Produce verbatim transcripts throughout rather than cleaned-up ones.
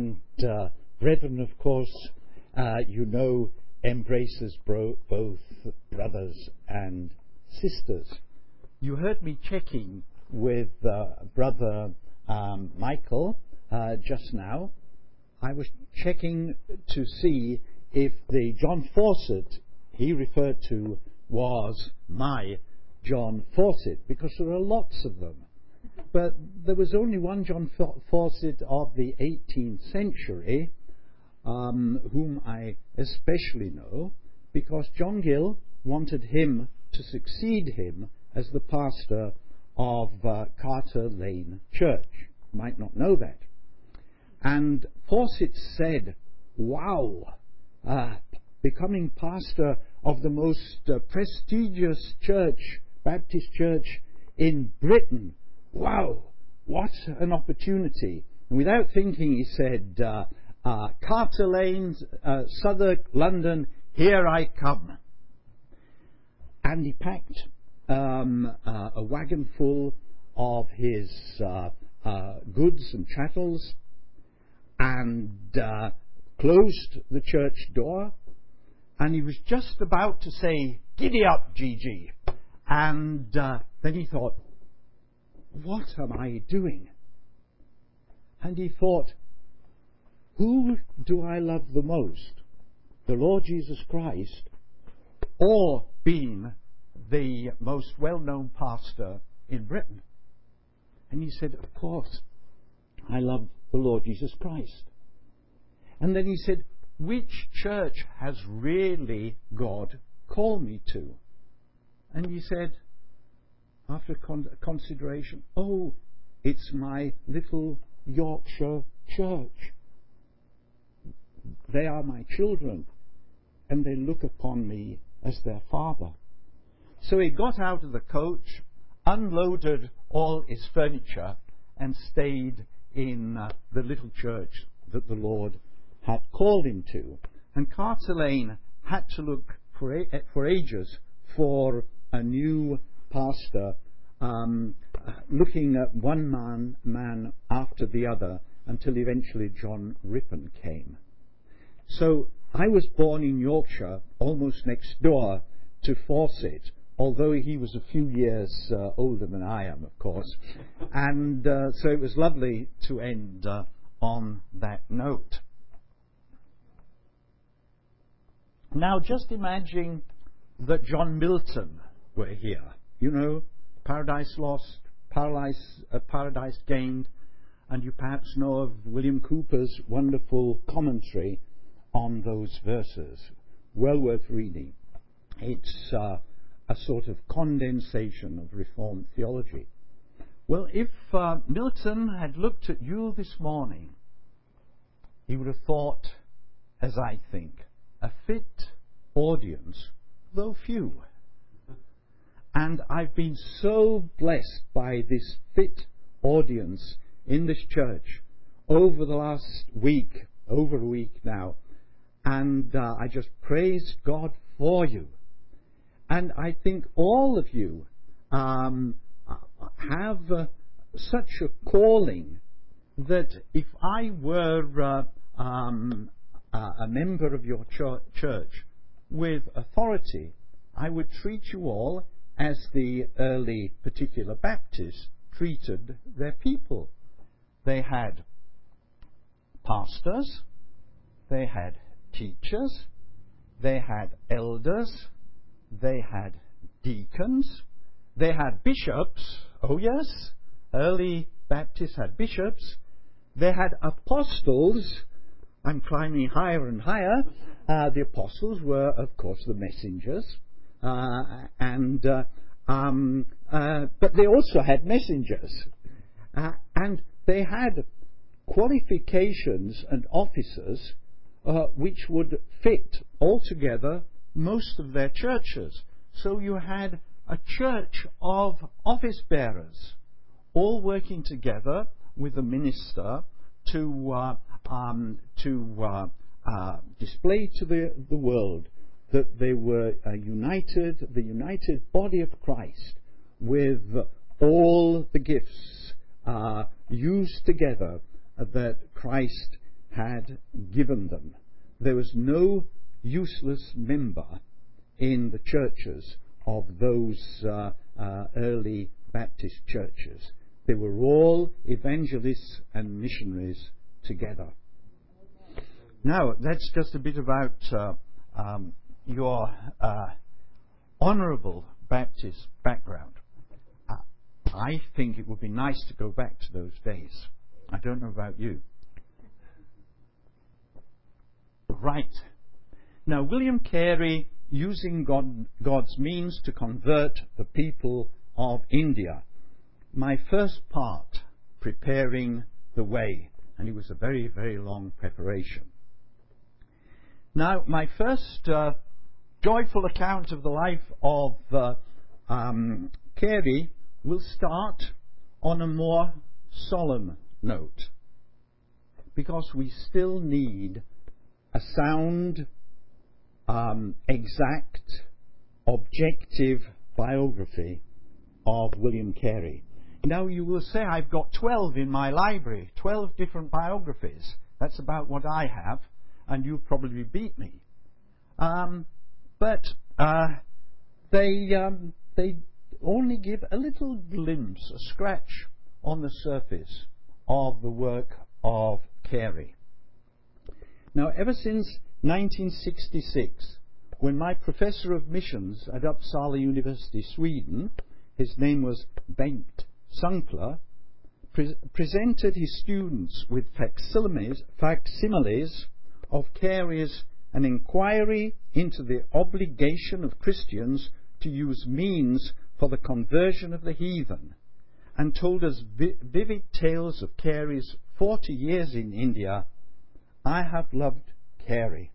And uh, brethren, of course, uh, you know, embraces bro- both brothers and sisters. You heard me checking with uh, Brother um, Michael uh, just now. I was checking to see if the John Fawcett he referred to was my John Fawcett, because there are lots of them. But there was only one John Fawcett of the eighteenth century, um, whom I especially know, because John Gill wanted him to succeed him as the pastor of uh, Carter Lane Church. You might not know that. And Fawcett said, wow, uh, becoming pastor of the most uh, prestigious church, Baptist church in Britain, wow, what an opportunity. And without thinking, he said, uh, uh, Carter Lane, uh, Southwark, London, here I come. And he packed um, uh, a wagon full of his uh, uh, goods and chattels and uh, closed the church door. And he was just about to say, giddy up, G G. And uh, then he thought, what am I doing? And he thought, who do I love the most? The Lord Jesus Christ, or being the most well-known pastor in Britain? And he said, of course, I love the Lord Jesus Christ. And then he said, which church has really God called me to? And he said, after con- consideration, oh, it's my little Yorkshire church. They are my children, and they look upon me as their father. So he got out of the coach, unloaded all his furniture, and stayed in uh, the little church that the Lord had called him to. And Carter Lane had to look for, a- for ages for a new pastor, um, looking at one man, man after the other, until eventually John Rippon came. So I was born in Yorkshire, almost next door to Fawcett, although he was a few years uh, older than I am, of course. And uh, so it was lovely to end uh, on that note. Now just imagine that John Milton were here. You know, Paradise Lost, Paradise, uh, Paradise Gained, and you perhaps know of William Cooper's wonderful commentary on those verses. Well worth reading. It's uh, a sort of condensation of Reformed theology. Well, if uh, Milton had looked at you this morning, he would have thought, as I think, a fit audience, though few. And I've been so blessed by this fit audience in this church over the last week, over a week now. And uh, I just praise God for you. And I think all of you um, have uh, such a calling that if I were uh, um, uh, a member of your ch- church with authority, I would treat you all as the early particular Baptists treated their people. They had pastors, they had teachers, they had elders, they had deacons, they had bishops. Oh yes, early Baptists had bishops. They had apostles. I'm climbing higher and higher. Uh, the apostles were, of course, the messengers, uh, and uh, um, uh, but they also had messengers, uh, and they had qualifications and officers uh, which would fit altogether most of their churches. So you had a church of office bearers, all working together with the minister to uh, um, to uh, uh, display to the, the world that they were uh, united, the united body of Christ, with all the gifts uh, used together uh, that Christ had given them. There was no useless member in the churches of those uh, uh, early Baptist churches. They were all evangelists and missionaries together. Now, that's just a bit about uh, um, your uh, honourable Baptist background. Uh, I think it would be nice to go back to those days. I don't know about you. Right. Now, William Carey, using God, God's means to convert the people of India. My first part, preparing the way, and it was a very, very long preparation. Now, my first uh, joyful account of the life of uh, um, Carey will start on a more solemn note, because we still need a sound, um, exact, objective biography of William Carey. Now, you will say, I've got twelve in my library, twelve different biographies. That's about what I have, and you'll probably beat me. Um, but uh, they um, they only give a little glimpse, a scratch on the surface of the work of Carey. Now, ever since nineteen sixty-six, when my professor of missions at Uppsala University, Sweden, his name was Bengt Sunkler, pre- presented his students with facsimiles, facsimiles of Carey's An Inquiry into the Obligation of Christians to Use Means for the Conversion of the Heathen, and told us vi- vivid tales of Carey's forty years in India. I have loved Carey.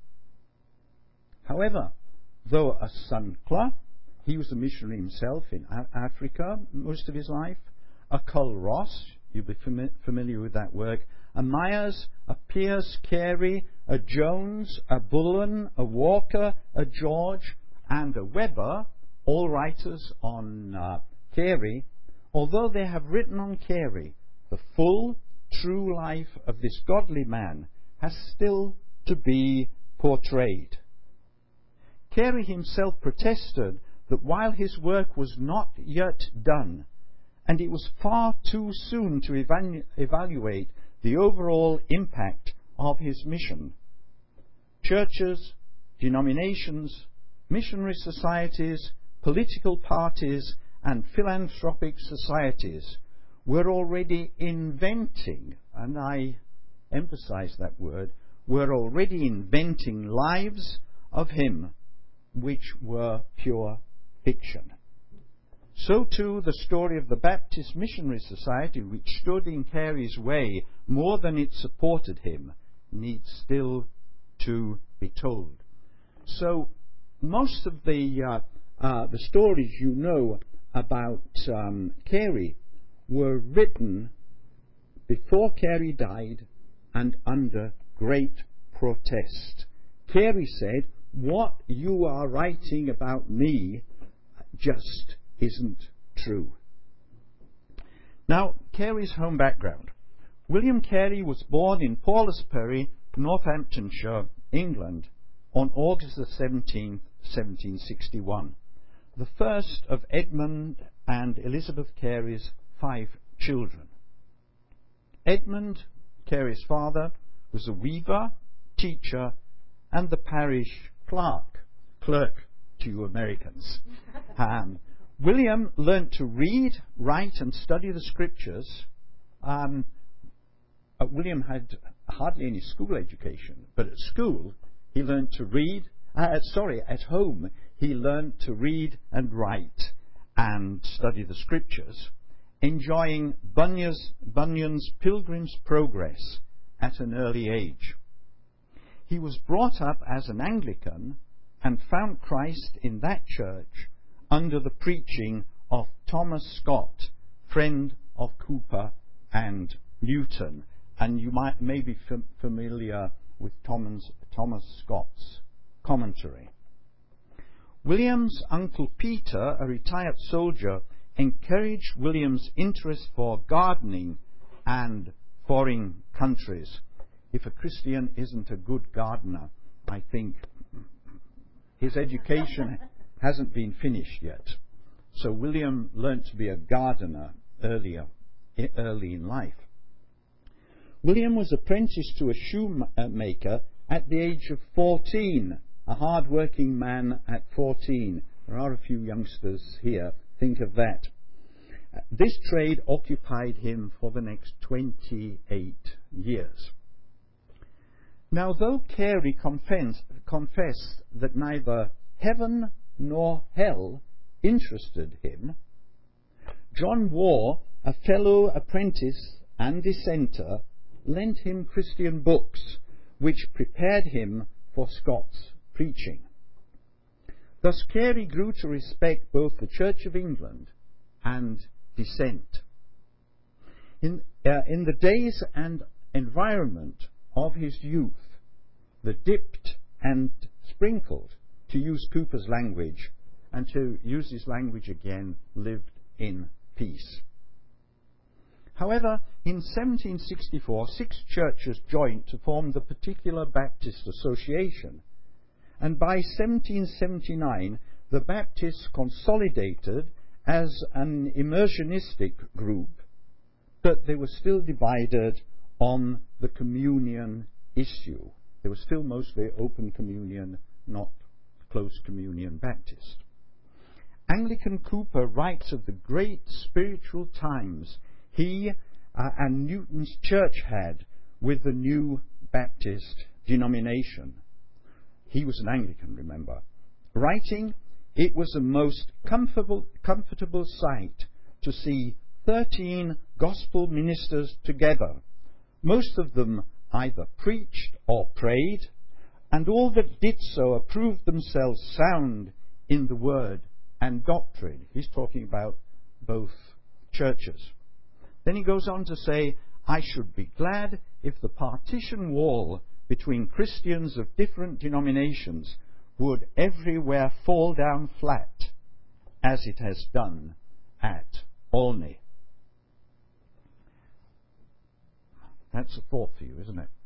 However, though a Sunkler, he was a missionary himself in a- Africa most of his life, a Culross, you'll be fami- familiar with that work, a Myers, a Pierce Carey, a Jones, a Bullen, a Walker, a George, and a Webber, all writers on uh, Carey, although they have written on Carey, the full, true life of this godly man has still to be portrayed. Carey himself protested that while his work was not yet done, and it was far too soon to evalu- evaluate the overall impact of his mission, churches, denominations, missionary societies, political parties, and philanthropic societies were already inventing, and I emphasize that word, were already inventing lives of him which were pure fiction. So too the story of the Baptist Missionary Society, which stood in Carey's way more than it supported him, needs still to be told. So most of the uh, uh, the stories you know about um, Carey were written before Carey died and under great protest. Carey said, "What you are writing about me just isn't true." Now, Carey's home background. William Carey was born in Paulsbury, Northamptonshire, England, on August the seventeenth, seventeen sixty-one, the first of Edmund and Elizabeth Carey's five children. Edmund, Carey's father, was a weaver, teacher, and the parish clerk, clerk to you Americans. Um, William learnt to read, write, and study the scriptures. Um, uh, William had hardly any school education, but at school he learnt to read. Uh, sorry, at home he learnt to read and write and study the scriptures, enjoying Bunyan's, Bunyan's Pilgrim's Progress at an early age. He was brought up as an Anglican and found Christ in that church under the preaching of Thomas Scott, friend of Cooper and Newton. And you might may be fam- familiar with Thomas, Thomas Scott's commentary. William's uncle Peter, a retired soldier, encouraged William's interest for gardening and foreign countries. if a Christian isn't a good gardener, I think his education hasn't been finished yet. So William learnt to be a gardener earlier, early in life. William was apprenticed to a shoemaker at the age of fourteen, a hard-working man at fourteen. There are a few youngsters here. Think of that. This trade occupied him for the next twenty-eight years. Now, though Carey confessed, confessed that neither heaven nor hell interested him, John Waugh, a fellow apprentice and dissenter, lent him Christian books which prepared him for Scott's preaching. Thus Carey grew to respect both the Church of England and dissent. In, uh, in the days and environment of his youth, the dipped and sprinkled, to use Cooper's language, and to use his language again, lived in peace. However, in seventeen sixty-four, six churches joined to form the Particular Baptist Association, and by seventeen seventy-nine the Baptists consolidated as an immersionistic group, but they were still divided on the communion issue. They were still mostly open communion, not close communion Baptist. Anglican Cooper writes of the great spiritual times he uh, and Newton's church had with the new Baptist denomination. He was an Anglican, remember. Writing, "It was a most comfortable, comfortable sight to see thirteen gospel ministers together. Most of them either preached or prayed, and all that did so approved themselves sound in the word and doctrine." He's talking about both churches. Then he goes on to say, "I should be glad if the partition wall between Christians of different denominations would everywhere fall down flat, as it has done at Olney." That's a thought for you, isn't it?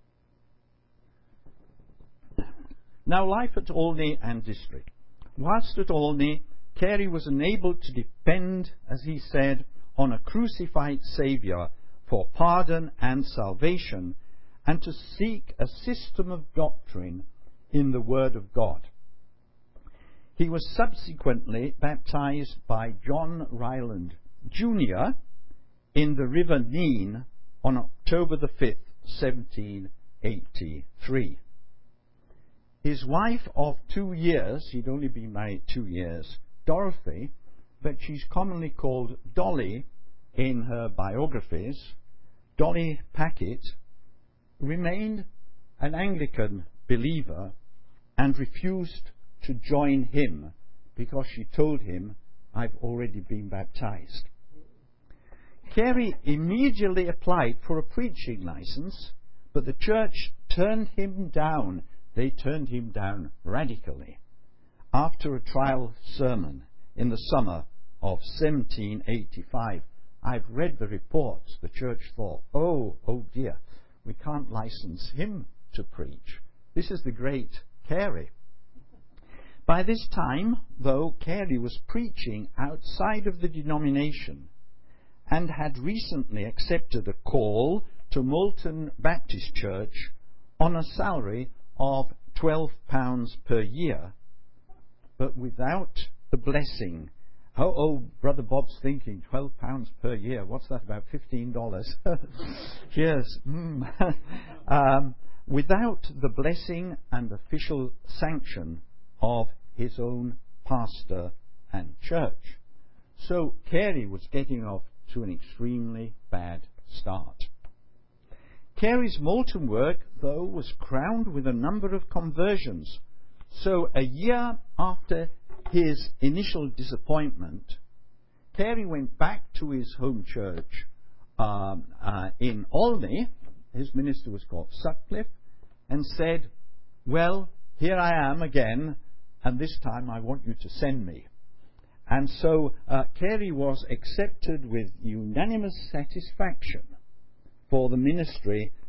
Now, life at Olney and district. Whilst at Olney, Carey was enabled to depend, as he said, on a crucified Saviour for pardon and salvation, and to seek a system of doctrine in the Word of God. He was subsequently baptized by John Ryland, Junior in the River Nene on October the fifth, seventeen eighty-three. His wife of two years, he'd only been married two years, Dorothy, but she's commonly called Dolly in her biographies, Dolly Packet, remained an Anglican believer and refused to join him because she told him, "I've already been baptized." Carey immediately applied for a preaching license, but the church turned him down. They turned him down radically after a trial sermon in the summer of seventeen eighty-five. I've read the reports. The church thought, oh, oh dear, we can't license him to preach. This is the great Carey. By this time, though, Carey was preaching outside of the denomination and had recently accepted a call to Moulton Baptist Church on a salary of twelve pounds per year, but without the blessing. Oh, oh, Brother Bob's thinking, twelve pounds per year. What's that, about fifteen dollars? Yes. Mm. um, without the blessing and official sanction of his own pastor and church. So Carey was getting off to an extremely bad start. Carey's Moulton work, though, was crowned with a number of conversions. So a year after his initial disappointment, Carey went back to his home church um, uh, in Olney. His minister was called Sutcliffe, and said, "Well, here I am again, and this time I want you to send me." And so uh, Carey was accepted with unanimous satisfaction for the ministry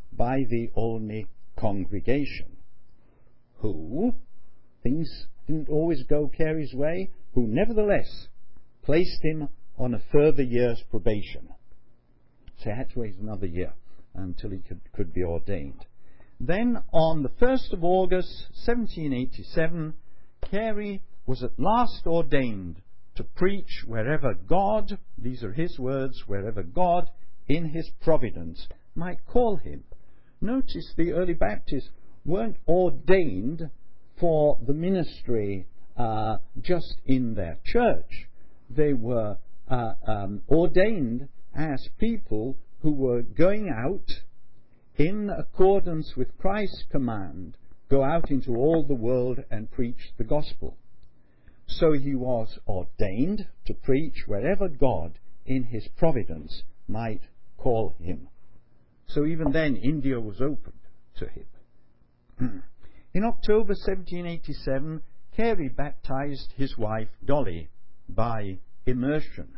by the Olney congregation, who, things didn't always go Carey's way, who nevertheless placed him on a further year's probation. So he had to wait another year until he could, could be ordained. Then on the first of August seventeen eighty-seven, Carey was at last ordained to preach wherever God, these are his words, wherever God in his providence might call him. Notice the early Baptists weren't ordained for the ministry uh, just in their church. They were uh, um, ordained as people who were going out in accordance with Christ's command, go out into all the world and preach the gospel. So he was ordained to preach wherever God in his providence might call him. So even then India was opened to him. In October seventeen eighty-seven, Carey baptized his wife Dolly by immersion.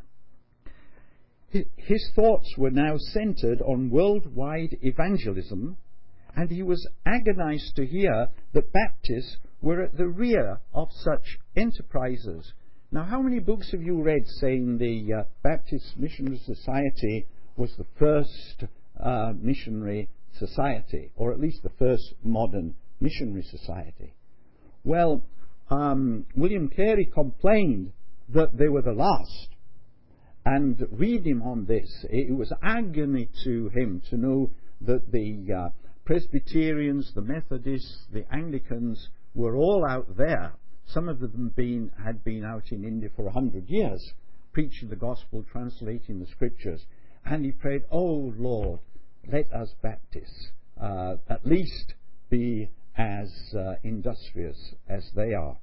His thoughts were now centered on worldwide evangelism, and he was agonized to hear that Baptists were at the rear of such enterprises. Now, how many books have you read saying the uh, Baptist Missionary Society was the first uh, missionary society, or at least the first modern missionary society? Well, um, William Carey complained that they were the last. And read him on this. It was agony to him to know that the uh, Presbyterians, the Methodists, the Anglicans were all out there. Some of them been, had been out in India for a hundred years, preaching the gospel, translating the scriptures. And he prayed, "Oh Lord, let us Baptists uh, at least be as uh, industrious as they are."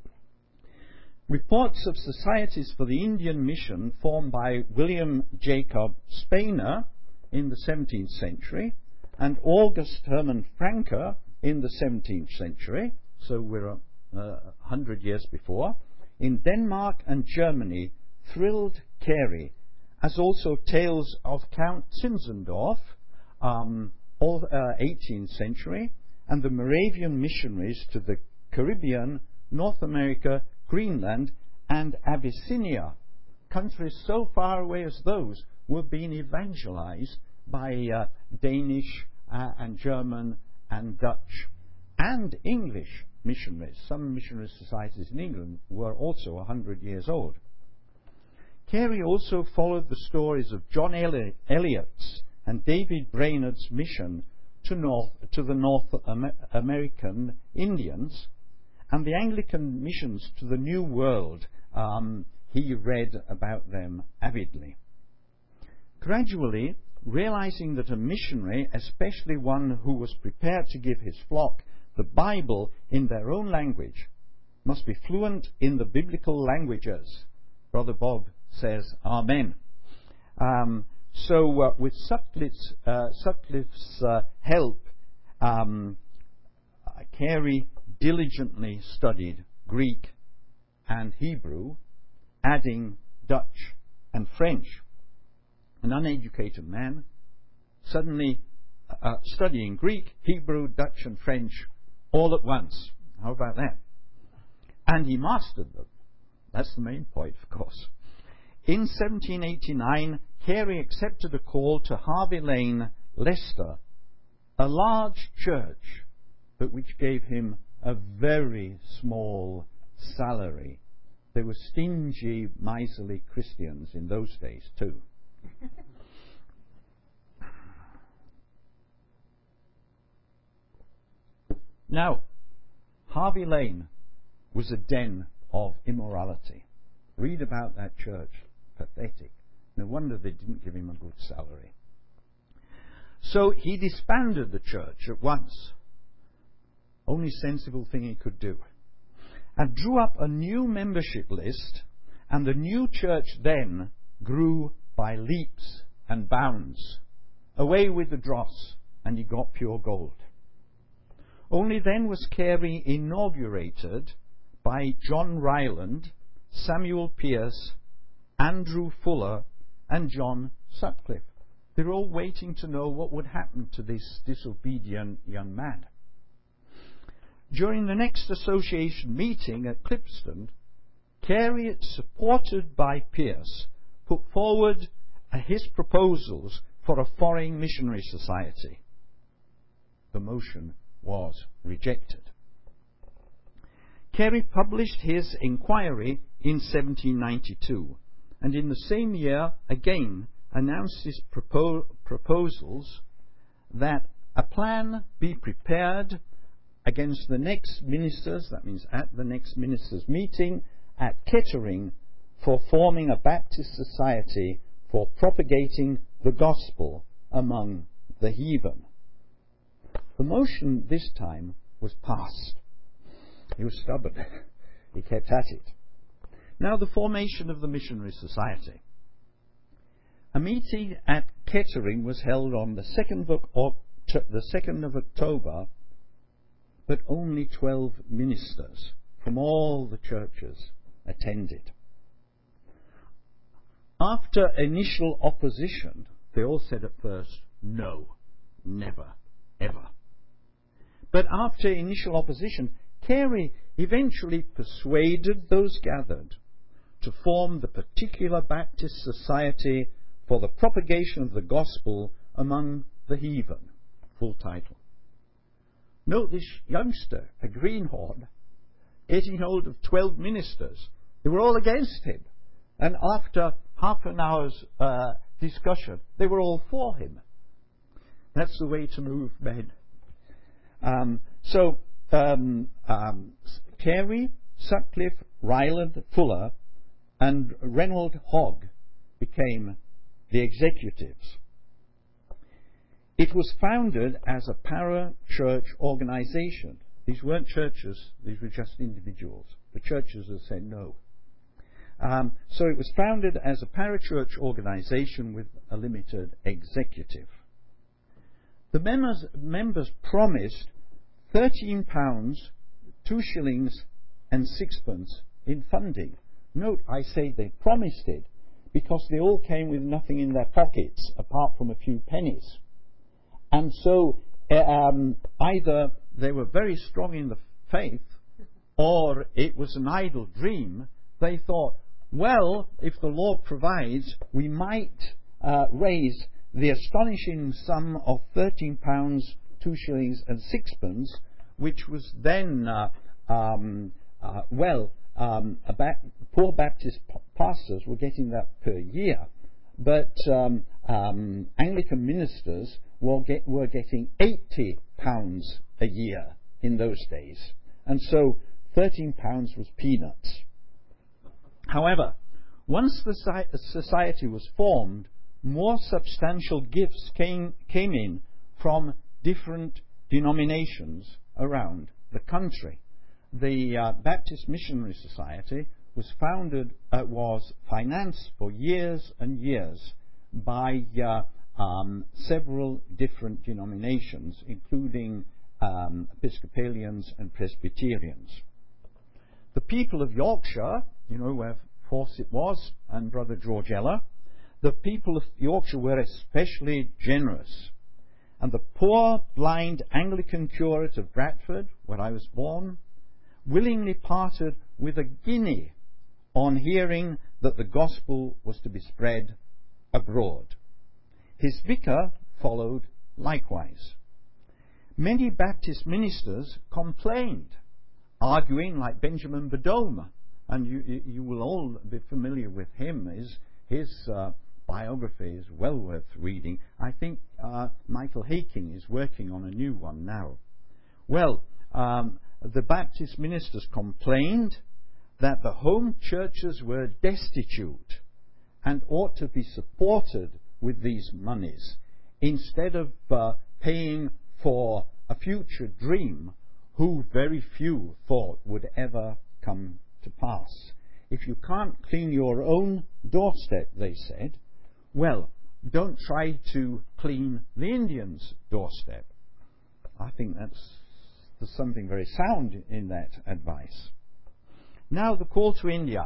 Reports of societies for the Indian mission formed by William Jacob Spener in the seventeenth century and August Hermann Franke in the seventeenth century, so we're a uh, hundred years before, in Denmark and Germany thrilled Carey, as also tales of Count Zinzendorf, um, all, uh, eighteenth century, and the Moravian missionaries to the Caribbean, North America, Greenland, and Abyssinia. Countries so far away as those were being evangelized by uh, Danish uh, and German and Dutch and English missionaries. Some missionary societies in England were also a hundred years old. Carey also followed the stories of John Eli- Eliot's and David Brainerd's mission to, North, to the North Amer- American Indians, and the Anglican missions to the New World. Um, he read about them avidly. Gradually, realizing that a missionary, especially one who was prepared to give his flock the Bible in their own language, must be fluent in the biblical languages. Brother Bob says, Amen. Um, so uh, with Sutcliffe's, uh, Sutcliffe's uh, help, um, Carey diligently studied Greek and Hebrew, adding Dutch and French. An uneducated man suddenly uh, studying Greek, Hebrew, Dutch and French all at once. How about that? And he mastered them. That's the main point, of course. In seventeen eighty-nine, Carey accepted a call to Harvey Lane, Leicester, a large church, but which gave him a very small salary. There were stingy, miserly Christians in those days too. Now, Harvey Lane was a den of immorality. Read about that church. Pathetic. No wonder they didn't give him a good salary. So he disbanded the church at once. Only sensible thing he could do. And drew up a new membership list, and the new church then grew by leaps and bounds. Away with the dross, and he got pure gold. Only then was Carey inaugurated by John Ryland, Samuel Pierce, Andrew Fuller, and John Sutcliffe. They were all waiting to know what would happen to this disobedient young man. During the next association meeting at Clipston, Carey, supported by Pearce, put forward uh, his proposals for a foreign missionary society. The motion was rejected. Carey published his inquiry in seventeen ninety-two, and in the same year again announced his propo- proposals that a plan be prepared against the next ministers, that means at the next ministers' meeting at Kettering, for forming a Baptist society for propagating the gospel among the heathen. The motion this time was passed. He was stubborn. He kept at it. Now the formation of the missionary society. A meeting at Kettering was held on the second of, Oct- the second of October, but only twelve ministers from all the churches attended. After initial opposition, they all said at first, no, never, ever. But after initial opposition, Carey eventually persuaded those gathered to form the particular Baptist Society for the propagation of the gospel among the heathen. Full title. Note this youngster, a greenhorn, getting hold of twelve ministers. They were all against him. And after half an hour's uh, discussion, they were all for him. That's the way to move men. Um, so, um, um, Carey, Sutcliffe, Ryland, Fuller, and Reynold Hogg became the executives. It was founded as a para-church organization. These weren't churches, these were just individuals. The churches had said no. Um, so it was founded as a para-church organization with a limited executive. The members, members promised thirteen pounds, two shillings and sixpence in funding. Note, I say they promised it because they all came with nothing in their pockets apart from a few pennies. And so uh, um, either they were very strong in the faith or it was an idle dream. They thought, well, if the Lord provides, we might uh, raise the astonishing sum of thirteen pounds, two shillings and sixpence, which was then, uh, um, uh, well, um, about, poor Baptist p- pastors were getting that per year, but um, um, Anglican ministers were, get, were getting eighty pounds a year in those days, and so thirteen pounds was peanuts. However, once the society was formed, more substantial gifts came, came in from different denominations around the country. The uh, Baptist Missionary Society was founded, uh, was financed for years and years by uh, um, several different denominations, including um, Episcopalians and Presbyterians. The people of Yorkshire, you know where Fawcett was, and Brother George Eller, the people of Yorkshire were especially generous. And the poor, blind Anglican curate of Bradford, where I was born, willingly parted with a guinea on hearing that the gospel was to be spread abroad. His vicar followed likewise. Many Baptist ministers complained, arguing like Benjamin Bodome, and you, you will all be familiar with him. His, his uh, biography is well worth reading. I think uh, Michael Haking is working on a new one now. Well, um, the Baptist ministers complained that the home churches were destitute and ought to be supported with these monies instead of uh, paying for a future dream who very few thought would ever come to pass. If you can't clean your own doorstep, they said, well, don't try to clean the Indian's doorstep. I think that's there's something very sound in that advice. Now the call to India.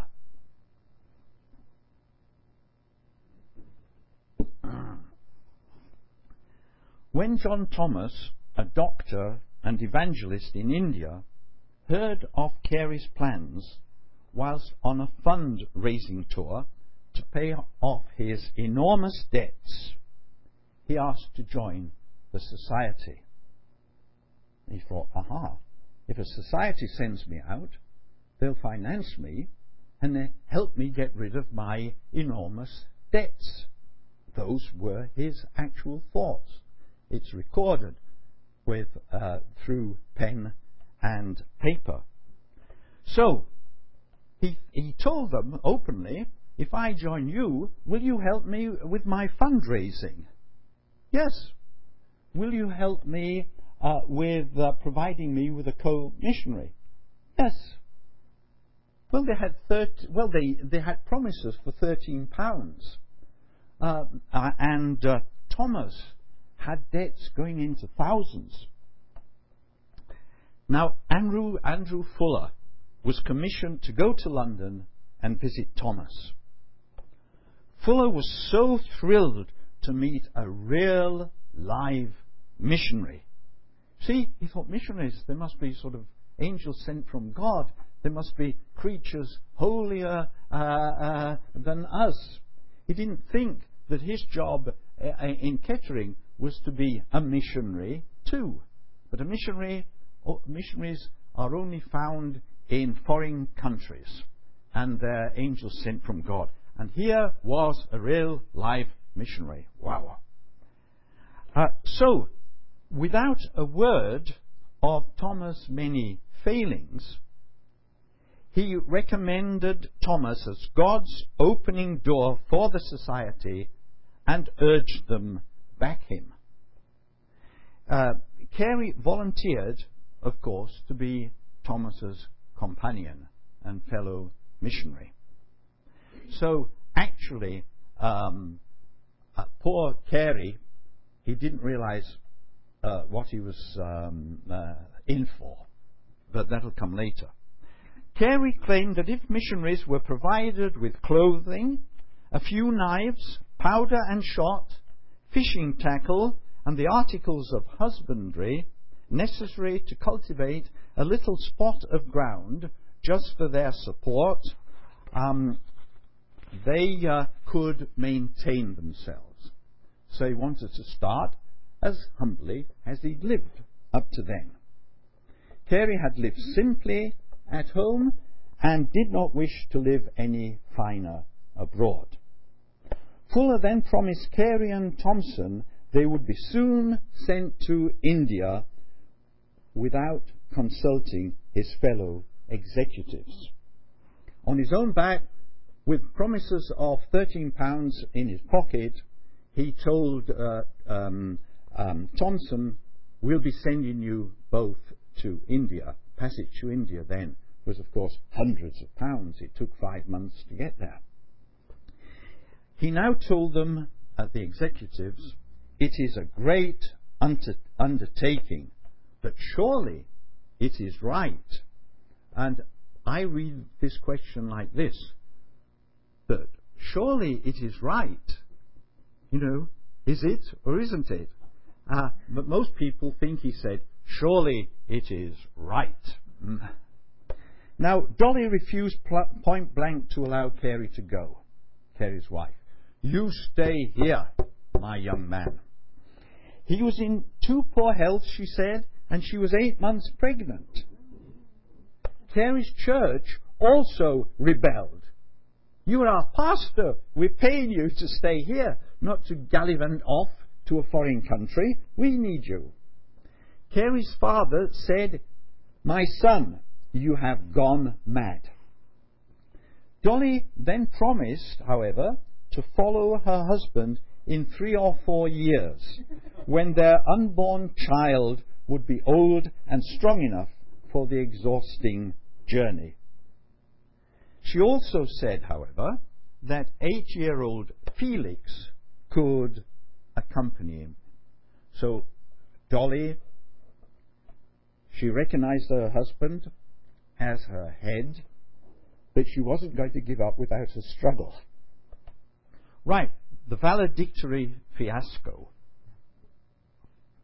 When John Thomas, a doctor and evangelist in India, heard of Carey's plans whilst on a fund-raising tour to pay off his enormous debts, he asked to join the society. He thought, aha, if a society sends me out, they'll finance me and they help me get rid of my enormous debts. Those were his actual thoughts. It's recorded with uh, through pen and paper. So he, he told them openly, if I join you, will you help me with my fundraising? Yes. Will you help me uh, with uh, providing me with a co-missionary? Yes. Well, they had thirty, well they they had promises for thirteen pounds, uh, uh, and uh, Thomas had debts going into thousands. Now Andrew Andrew Fuller was commissioned to go to London and visit Thomas. Fuller was so thrilled to meet a real live missionary. See, he thought missionaries, they must be sort of angels sent from God. There must be creatures holier uh, uh, than us. He didn't think that his job uh, in Kettering was to be a missionary too. But a missionary, oh, missionaries are only found in foreign countries, and they're angels sent from God. And here was a real live missionary. Wow. Uh, so, without a word of Thomas' many failings, he recommended Thomas as God's opening door for the society and urged them back him. Uh, Carey volunteered, of course, to be Thomas's companion and fellow missionary. So actually, um, uh, poor Carey, he didn't realize uh, what he was um, uh, in for, but that'll come later. Carey claimed that if missionaries were provided with clothing, a few knives, powder and shot, fishing tackle, and the articles of husbandry necessary to cultivate a little spot of ground just for their support, um, they uh, could maintain themselves. So he wanted to start as humbly as he'd lived up to then. Carey had lived simply at home and did not wish to live any finer abroad. Fuller then promised Carey and Thompson they would be soon sent to India without consulting his fellow executives. On his own back, with promises of thirteen pounds in his pocket, he told uh, um, um, Thompson, we'll be sending you both to India. Passage to India then was, of course, hundreds of pounds. It took five months to get there. He now told them, uh, the executives, it is a great under- undertaking, but surely it is right. And I read this question like this, but surely it is right. You know, is it or isn't it? Uh, but most people think he said, surely it is right. Mm. Now, Dolly refused pl- point blank to allow Carey to go, Carey's wife. You stay here, my young man. He was in too poor health, she said, and she was eight months pregnant. Carey's church also rebelled. You are our pastor. We're paying you to stay here, not to gallivant off to a foreign country. We need you. Carey's father said, my son, you have gone mad. Dolly then promised, however, to follow her husband in three or four years, when their unborn child would be old and strong enough for the exhausting journey. She also said, however, that eight-year-old Felix could accompany him. So Dolly, she recognized her husband as her head, but she wasn't going to give up without a struggle. Right, the valedictory fiasco.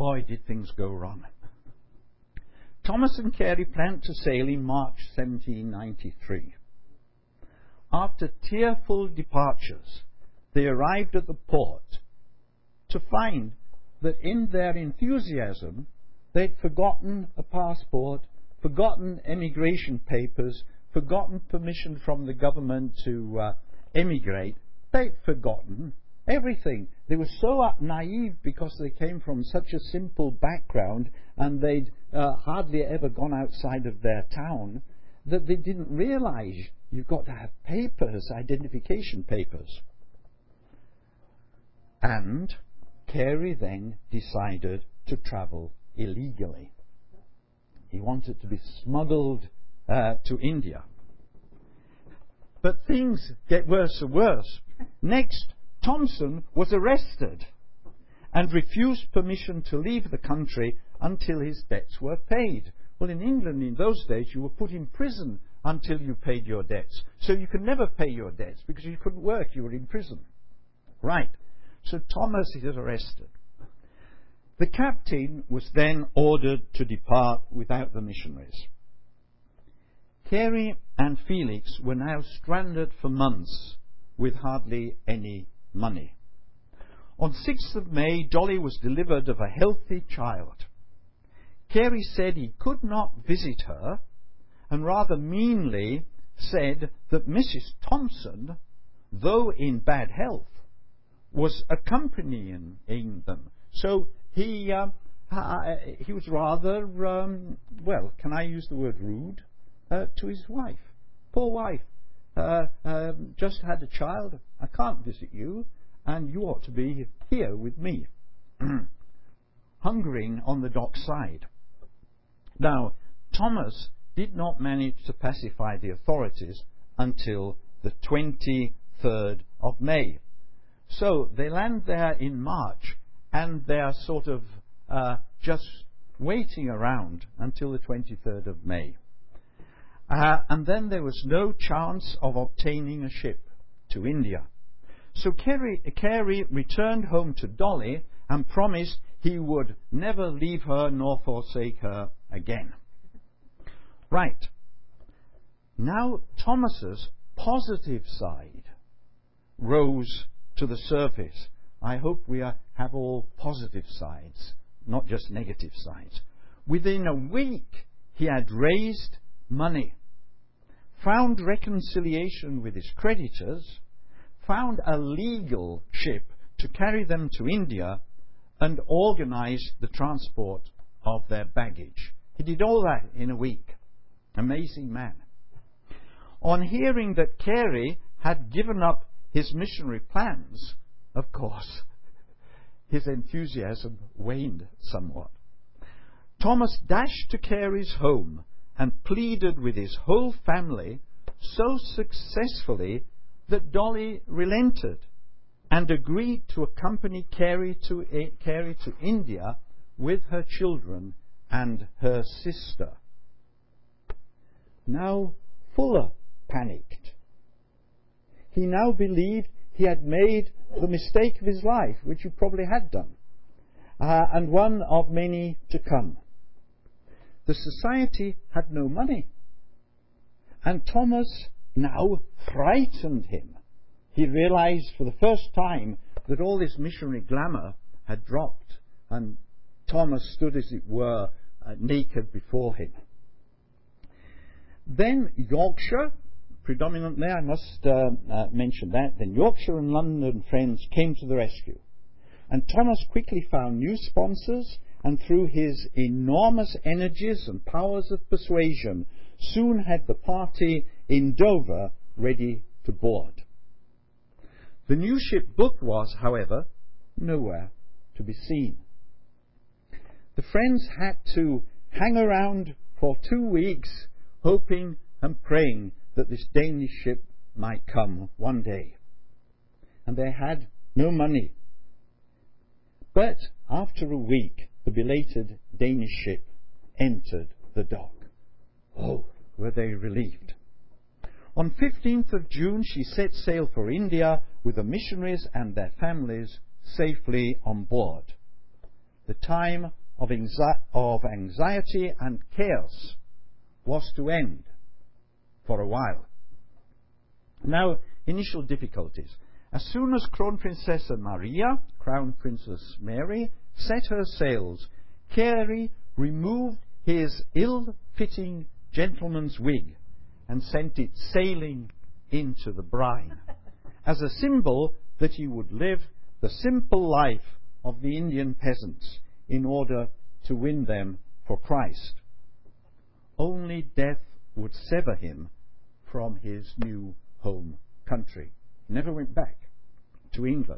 boy, did things go wrong. Thomas and Carey planned to sail in March seventeen ninety-three. After tearful departures, they arrived at the port to find that in their enthusiasm they'd forgotten a passport, forgotten emigration papers, forgotten permission from the government to uh, emigrate. They'd forgotten everything. They were so naive because they came from such a simple background and they'd uh, hardly ever gone outside of their town that they didn't realize you've got to have papers, identification papers. And Carey then decided to travel illegally. He wanted to be smuggled uh, to India. But things get worse and worse. Next, Thompson was arrested and refused permission to leave the country until his debts were paid. Well, in England in those days, you were put in prison until you paid your debts. So you could never pay your debts because you couldn't work, you were in prison. Right. So Thomas is arrested. The captain was then ordered to depart without the missionaries. Carey and Felix were now stranded for months with hardly any money. On sixth of May, Dolly was delivered of a healthy child. Carey said he could not visit her, and rather meanly said that Missus Thompson, though in bad health, was accompanying them. So he uh, uh, he was rather, um, well, can I use the word rude, uh, to his wife. Poor wife. Uh, uh, just had a child. I can't visit you, and you ought to be here with me. Hungering on the dock side. Now, Thomas did not manage to pacify the authorities until the twenty-third of May. So they land there in March, and they are sort of uh, just waiting around until the twenty-third of May. Uh, and then there was no chance of obtaining a ship to India. So Carey, Carey returned home to Dolly and promised he would never leave her nor forsake her again. Right. Now Thomas's positive side rose to the surface. I hope we are, have all positive sides, not just negative sides. Within a week, he had raised money, found reconciliation with his creditors, found a legal ship to carry them to India, and organized the transport of their baggage. He did all that in a week. Amazing man. On hearing that Carey had given up his missionary plans, of course, his enthusiasm waned somewhat. Thomas dashed to Carey's home and pleaded with his whole family so successfully that Dolly relented and agreed to accompany Carey to, uh, Carey to India with her children and her sister. Now Fuller panicked. He now believed he had made the mistake of his life, which he probably had done, uh, and one of many to come. The society had no money, and Thomas now frightened him. He realized for the first time that all this missionary glamour had dropped, and Thomas stood, as it were, uh, naked before him. Then Yorkshire, predominantly, I must uh, uh, mention that, then Yorkshire and London friends came to the rescue. And Thomas quickly found new sponsors, and through his enormous energies and powers of persuasion, soon had the party in Dover ready to board. The new ship booked was, however, nowhere to be seen. The friends had to hang around for two weeks, hoping and praying that this Danish ship might come one day. And they had no money. But after a week, the belated Danish ship entered the dock. Oh, were they relieved. On fifteenth of June, she set sail for India with the missionaries and their families safely on board. The time of, anxi- of anxiety and chaos was to end for a while. Now, initial difficulties. As soon as Crown Princess Maria, Crown Princess Mary, set her sails, Carey removed his ill-fitting gentleman's wig and sent it sailing into the brine, as a symbol that he would live the simple life of the Indian peasants in order to win them for Christ. Only death would sever him from his new home country. He never went back to England.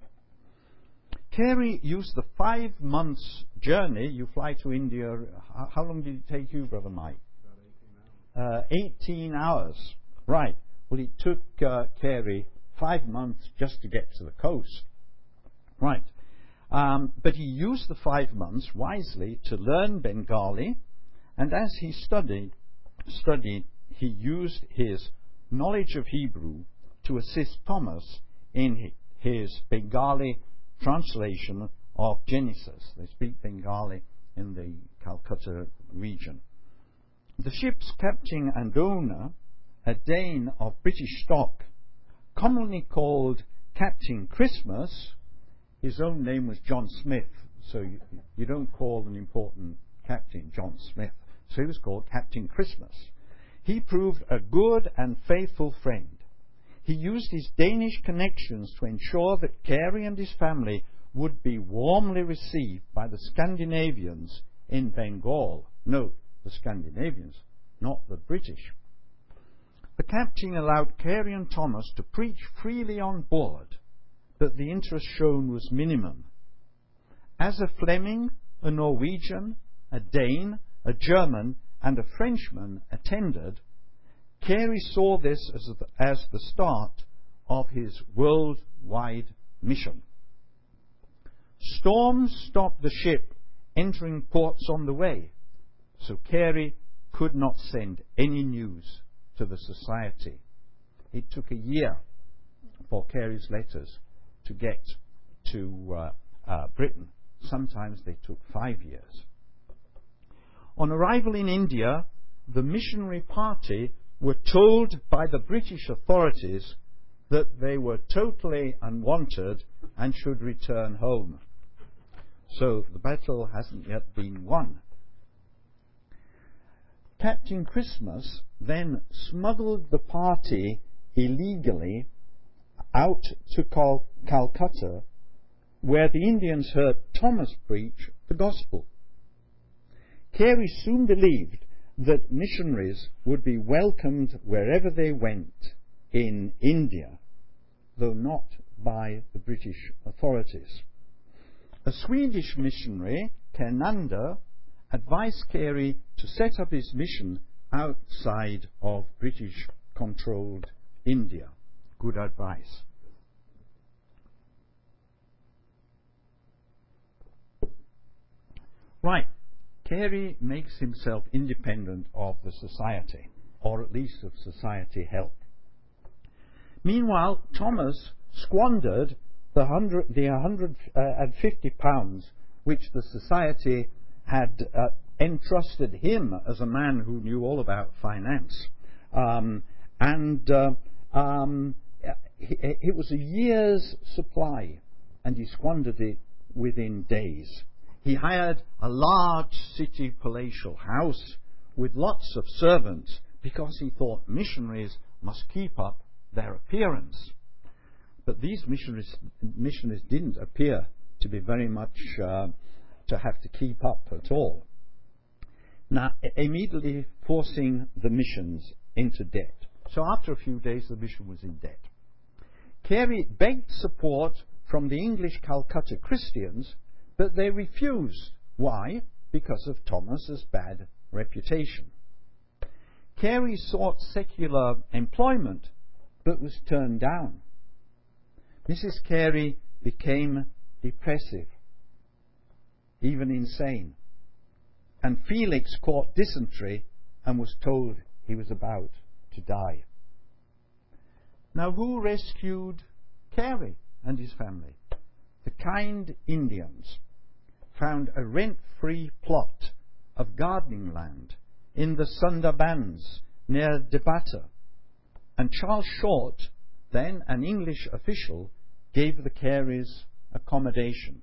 Carey used the five months journey. You fly to India. How, how long did it take you, Brother Mike? About eighteen hours. Uh, eighteen hours. Right. Well, it took uh, Carey five months just to get to the coast. Right. Um, but he used the five months wisely to learn Bengali, and as he studied, studied, he used his knowledge of Hebrew to assist Thomas in his Bengali translation of Genesis. They speak Bengali in the Calcutta region. The ship's captain and owner, a Dane of British stock, commonly called Captain Christmas. His own name was John Smith, so you, you don't call an important captain John Smith. So he was called Captain Christmas. He proved a good and faithful friend. He used his Danish connections to ensure that Carey and his family would be warmly received by the Scandinavians in Bengal. Note, the Scandinavians, not the British. The captain allowed Carey and Thomas to preach freely on board, but the interest shown was minimum. As a Fleming, a Norwegian, a Dane, a German, and a Frenchman attended, Carey saw this as the, as the start of his worldwide mission. Storms stopped the ship entering ports on the way, so Carey could not send any news to the society. It took a year for Carey's letters to get to uh, uh, Britain. Sometimes they took five years. On arrival in India, the missionary party were told by the British authorities that they were totally unwanted and should return home. So the battle hasn't yet been won. Captain Christmas then smuggled the party illegally out to Cal- Calcutta, where the Indians heard Thomas preach the gospel. Carey soon believed that missionaries would be welcomed wherever they went in India, though not by the British authorities. A Swedish missionary, Kernander, advised Carey to set up his mission outside of British-controlled India. Good advice. Right. Carey makes himself independent of the society, or at least of society help. Meanwhile, Thomas squandered the, hundred, the one hundred fifty pounds which the society had uh, entrusted him as a man who knew all about finance. Um, and uh, um, it, it was a year's supply, and he squandered it within days. He hired a large city palatial house with lots of servants because he thought missionaries must keep up their appearance. But these missionaries, missionaries didn't appear to be very much uh, to have to keep up at all. Now, immediately forcing the missions into debt. So after a few days, the mission was in debt. Carey begged support from the English Calcutta Christians, but they refused. Why? Because of Thomas's bad reputation. Carey sought secular employment, but was turned down. Missus Carey became depressive, even insane, and Felix caught dysentery and was told he was about to die. Now, who rescued Carey and his family? The kind Indians found a rent-free plot of gardening land in the Sundarbans near Debatta, and Charles Short, then an English official, gave the Careys accommodation.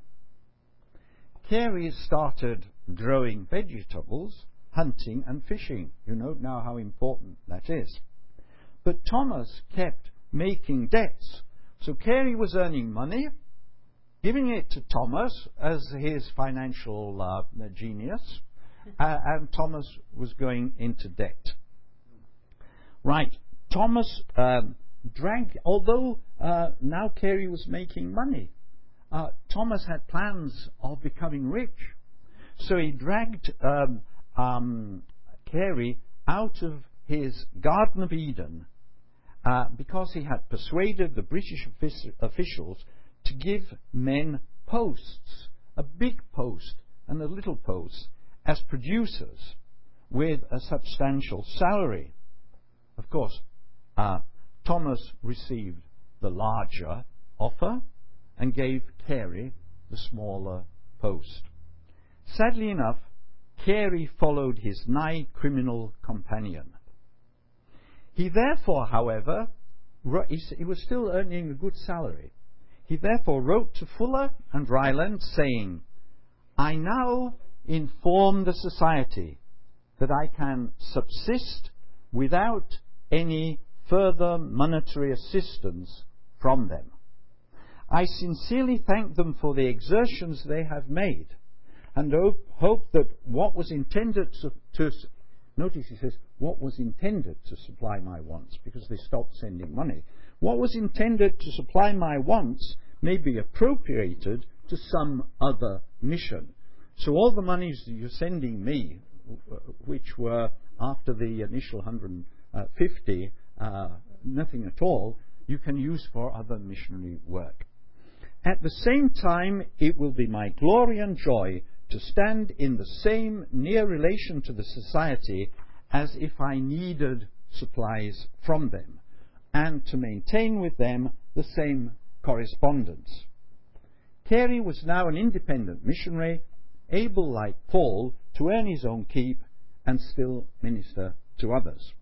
Carey started growing vegetables, hunting and fishing. You know now how important that is. But Thomas kept making debts. So Carey was earning money, giving it to Thomas as his financial uh, genius, uh, and Thomas was going into debt. Right, Thomas um, drank, although uh, now Carey was making money, uh, Thomas had plans of becoming rich. So he dragged um, um, Carey out of his Garden of Eden uh, because he had persuaded the British offic- officials to give men posts, a big post and a little post, as producers with a substantial salary. Of course, uh, Thomas received the larger offer and gave Carey the smaller post. Sadly enough, Carey followed his nigh criminal companion. He therefore, however, he was still earning a good salary. He therefore wrote to Fuller and Ryland saying, "I now inform the society that I can subsist without any further monetary assistance from them. I sincerely thank them for the exertions they have made, and hope, hope that what was intended to, to notice he says what was intended to supply my wants, because they stopped sending money. What was intended to supply my wants may be appropriated to some other mission." So all the monies that you're sending me, which were after the initial one hundred fifty, uh, nothing at all, you can use for other missionary work. At the same time, it will be my glory and joy to stand in the same near relation to the society as if I needed supplies from them, and to maintain with them the same correspondence. Carey was now an independent missionary, able, like Paul, to earn his own keep and still minister to others.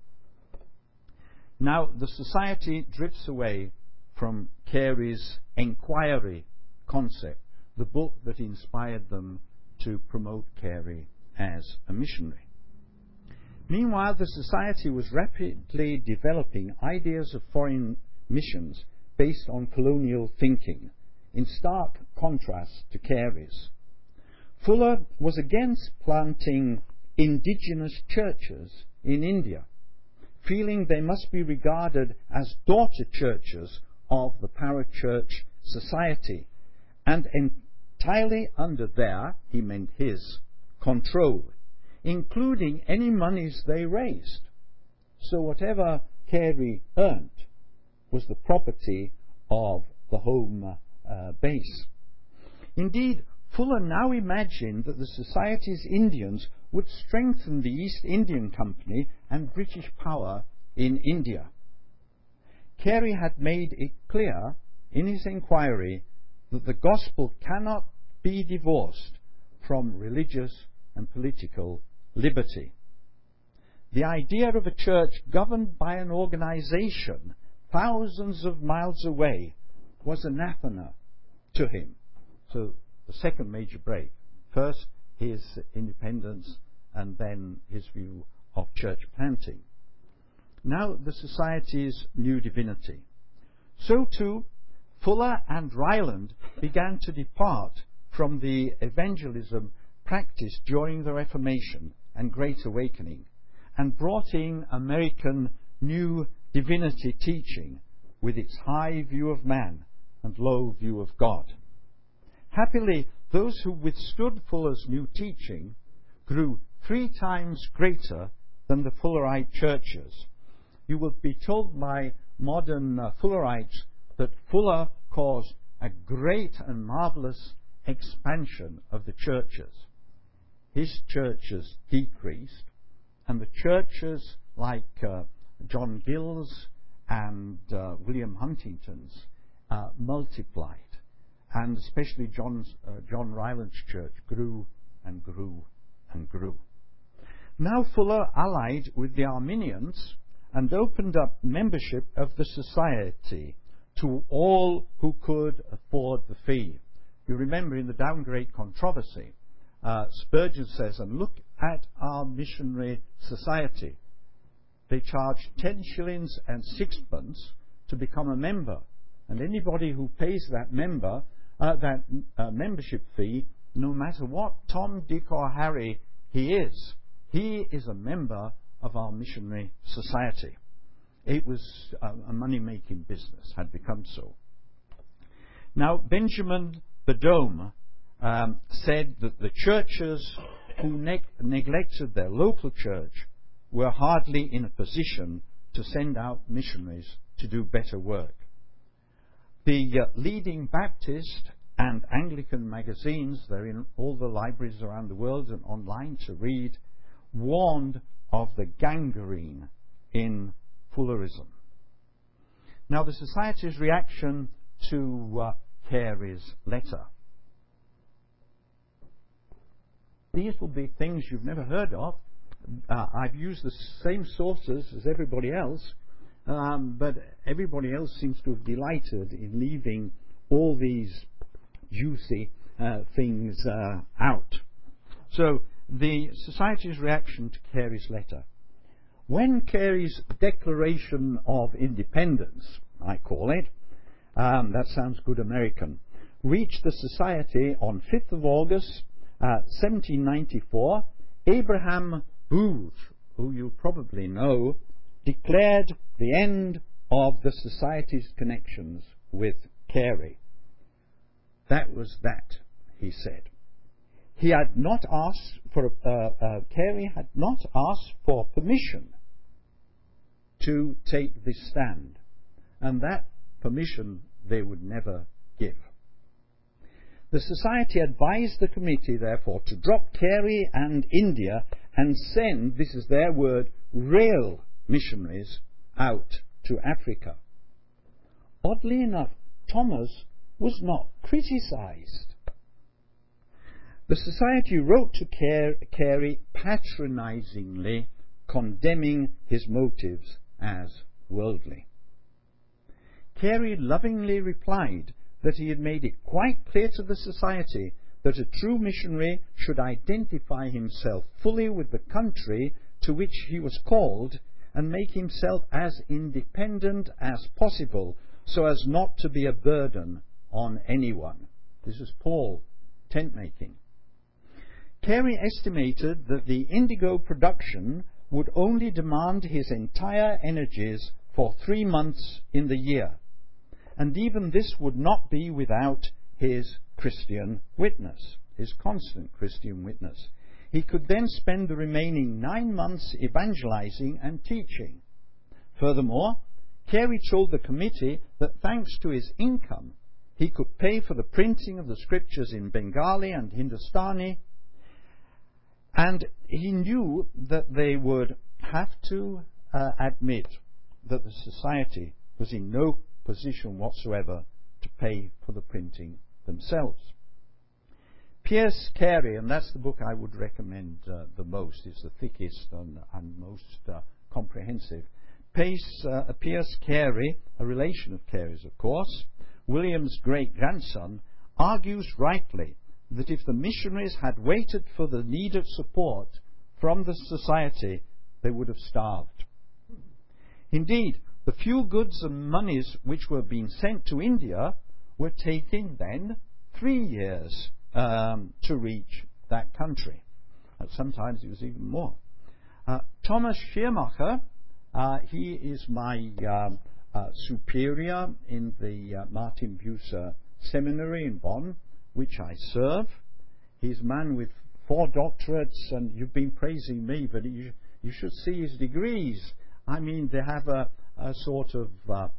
Now the society drifts away from Carey's Enquiry concept, the book that inspired them to promote Carey as a missionary. Meanwhile, the society was rapidly developing ideas of foreign missions based on colonial thinking, in stark contrast to Carey's. Fuller was against planting indigenous churches in India, feeling they must be regarded as daughter churches of the parachurch society, and entirely under their, he meant his, control, including any monies they raised. So whatever Carey earned was the property of the home uh, base. Indeed, Fuller now imagined that the Society's Indians would strengthen the East Indian Company and British power in India. Carey had made it clear in his inquiry that the gospel cannot be divorced from religious and political liberty. The idea of a church governed by an organization thousands of miles away was anathema to him. So the second major break. First, his independence, and then his view of church planting. Now the Society's new divinity. So too, Fuller and Ryland began to depart from the evangelism practiced during the Reformation and Great Awakening, and brought in American new divinity teaching with its high view of man and low view of God. Happily, those who withstood Fuller's new teaching grew three times greater than the Fullerite churches. You will be told by modern uh, Fullerites that Fuller caused a great and marvelous expansion of the churches. His churches decreased, and the churches like uh, John Gill's and uh, William Huntington's uh, multiplied. and especially John's, uh, John Ryland's church grew and grew and grew. Now Fuller allied with the Arminians and opened up membership of the society to all who could afford the fee. You remember in the downgrade controversy, uh, Spurgeon says, and look at our missionary society. They charge ten shillings and sixpence to become a member. And anybody who pays that member, uh, that uh, membership fee, no matter what Tom, Dick or Harry he is, he is a member of our missionary society. It was uh, a money-making business, had become so. Now, Benjamin Badome um, said that the churches who ne- neglected their local church were hardly in a position to send out missionaries to do better work. The uh, leading Baptist and Anglican magazines, they're in all the libraries around the world and online to read, warned of the gangrene in Fullerism. Now, the Society's reaction to uh, Carey's letter. These will be things you've never heard of. Uh, I've used the same sources as everybody else, um, but everybody else seems to have delighted in leaving all these juicy uh, things uh, out. So, the Society's reaction to Carey's letter. When Carey's Declaration of Independence, I call it, um, that sounds good American, reached the Society on fifth of August, uh, seventeen ninety-four, Abraham Booth, who you probably know, declared the end of the Society's connections with Carey. That was that, he said. He had not asked for, uh, uh, Carey had not asked for permission to take this stand, and that permission they would never give. The Society advised the committee, therefore, to drop Carey and India and send, this is their word, real missionaries out to Africa. Oddly enough, Thomas was not criticized. The Society wrote to Carey patronizingly, condemning his motives as worldly. Carey lovingly replied that he had made it quite clear to the Society that a true missionary should identify himself fully with the country to which he was called and make himself as independent as possible so as not to be a burden on anyone. This is Paul, tent making. Carey estimated that the indigo production would only demand his entire energies for three months in the year, and even this would not be without his Christian witness, his constant Christian witness. He could then spend the remaining nine months evangelizing and teaching. Furthermore, Carey told the committee that thanks to his income, he could pay for the printing of the scriptures in Bengali and Hindustani, and he knew that they would have to uh, admit that the Society was in no position whatsoever to pay for the printing themselves. Pierce Carey, and that's the book I would recommend uh, the most, it's the thickest and, and most uh, comprehensive. Pace, uh, Pierce Carey, a relation of Carey's of course, William's great-grandson, argues rightly that if the missionaries had waited for the needed support from the Society, they would have starved. Indeed, the few goods and monies which were being sent to India were taking then three years um, to reach that country. And sometimes it was even more. Uh, Thomas Schirmacher, uh, he is my um, uh, superior in the uh, Martin Bucer Seminary in Bonn, which I serve. He's a man with four doctorates, and you've been praising me, but you, you should see his degrees. I mean, they have a, a sort of, uh,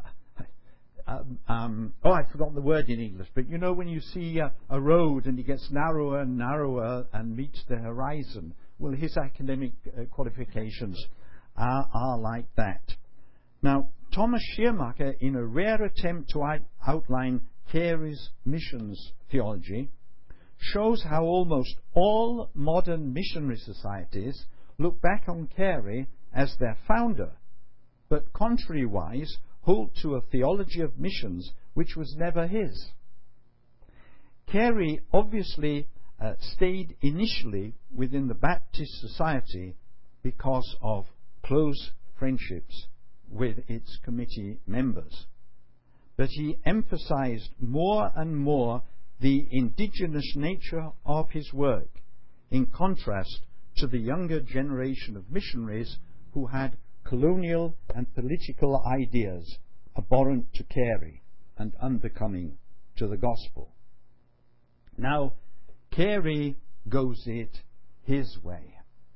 um, um, oh, I've forgotten the word in English, but you know when you see uh, a road and it gets narrower and narrower and meets the horizon, well, his academic uh, qualifications are, are like that. Now, Thomas Schirmacher, in a rare attempt to out- outline Carey's missions theology shows how almost all modern missionary societies look back on Carey as their founder, but contrariwise hold to a theology of missions which was never his. Carey obviously uh, stayed initially within the Baptist Society because of close friendships with its committee members. But he emphasized more and more the indigenous nature of his work, in contrast to the younger generation of missionaries who had colonial and political ideas abhorrent to Carey and unbecoming to the gospel. Now, Carey goes it his way.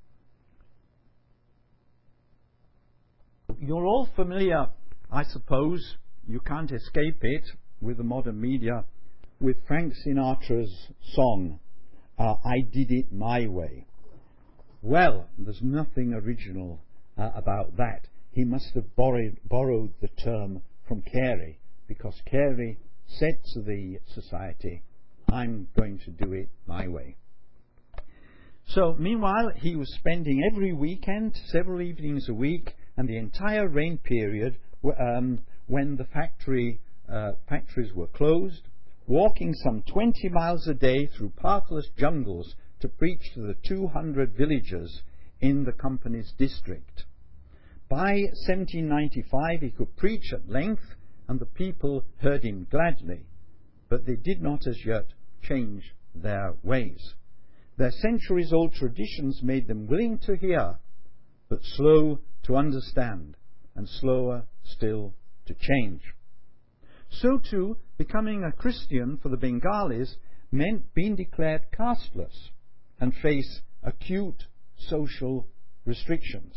You're all familiar, I suppose, you can't escape it with the modern media, with Frank Sinatra's song, uh, I Did It My Way. Well, there's nothing original uh, about that. He must have borrowed, borrowed the term from Carey, because Carey said to the society, I'm going to do it my way. So, meanwhile, he was spending every weekend, several evenings a week, and the entire rain period um, when the factory uh, factories were closed, walking some twenty miles a day through pathless jungles to preach to the two hundred villagers in the company's district. By seventeen ninety-five he could preach at length, and the people heard him gladly, but they did not as yet change their ways. Their centuries-old traditions made them willing to hear, but slow to understand, and slower still to change. So too, becoming a Christian for the Bengalis meant being declared casteless and face acute social restrictions.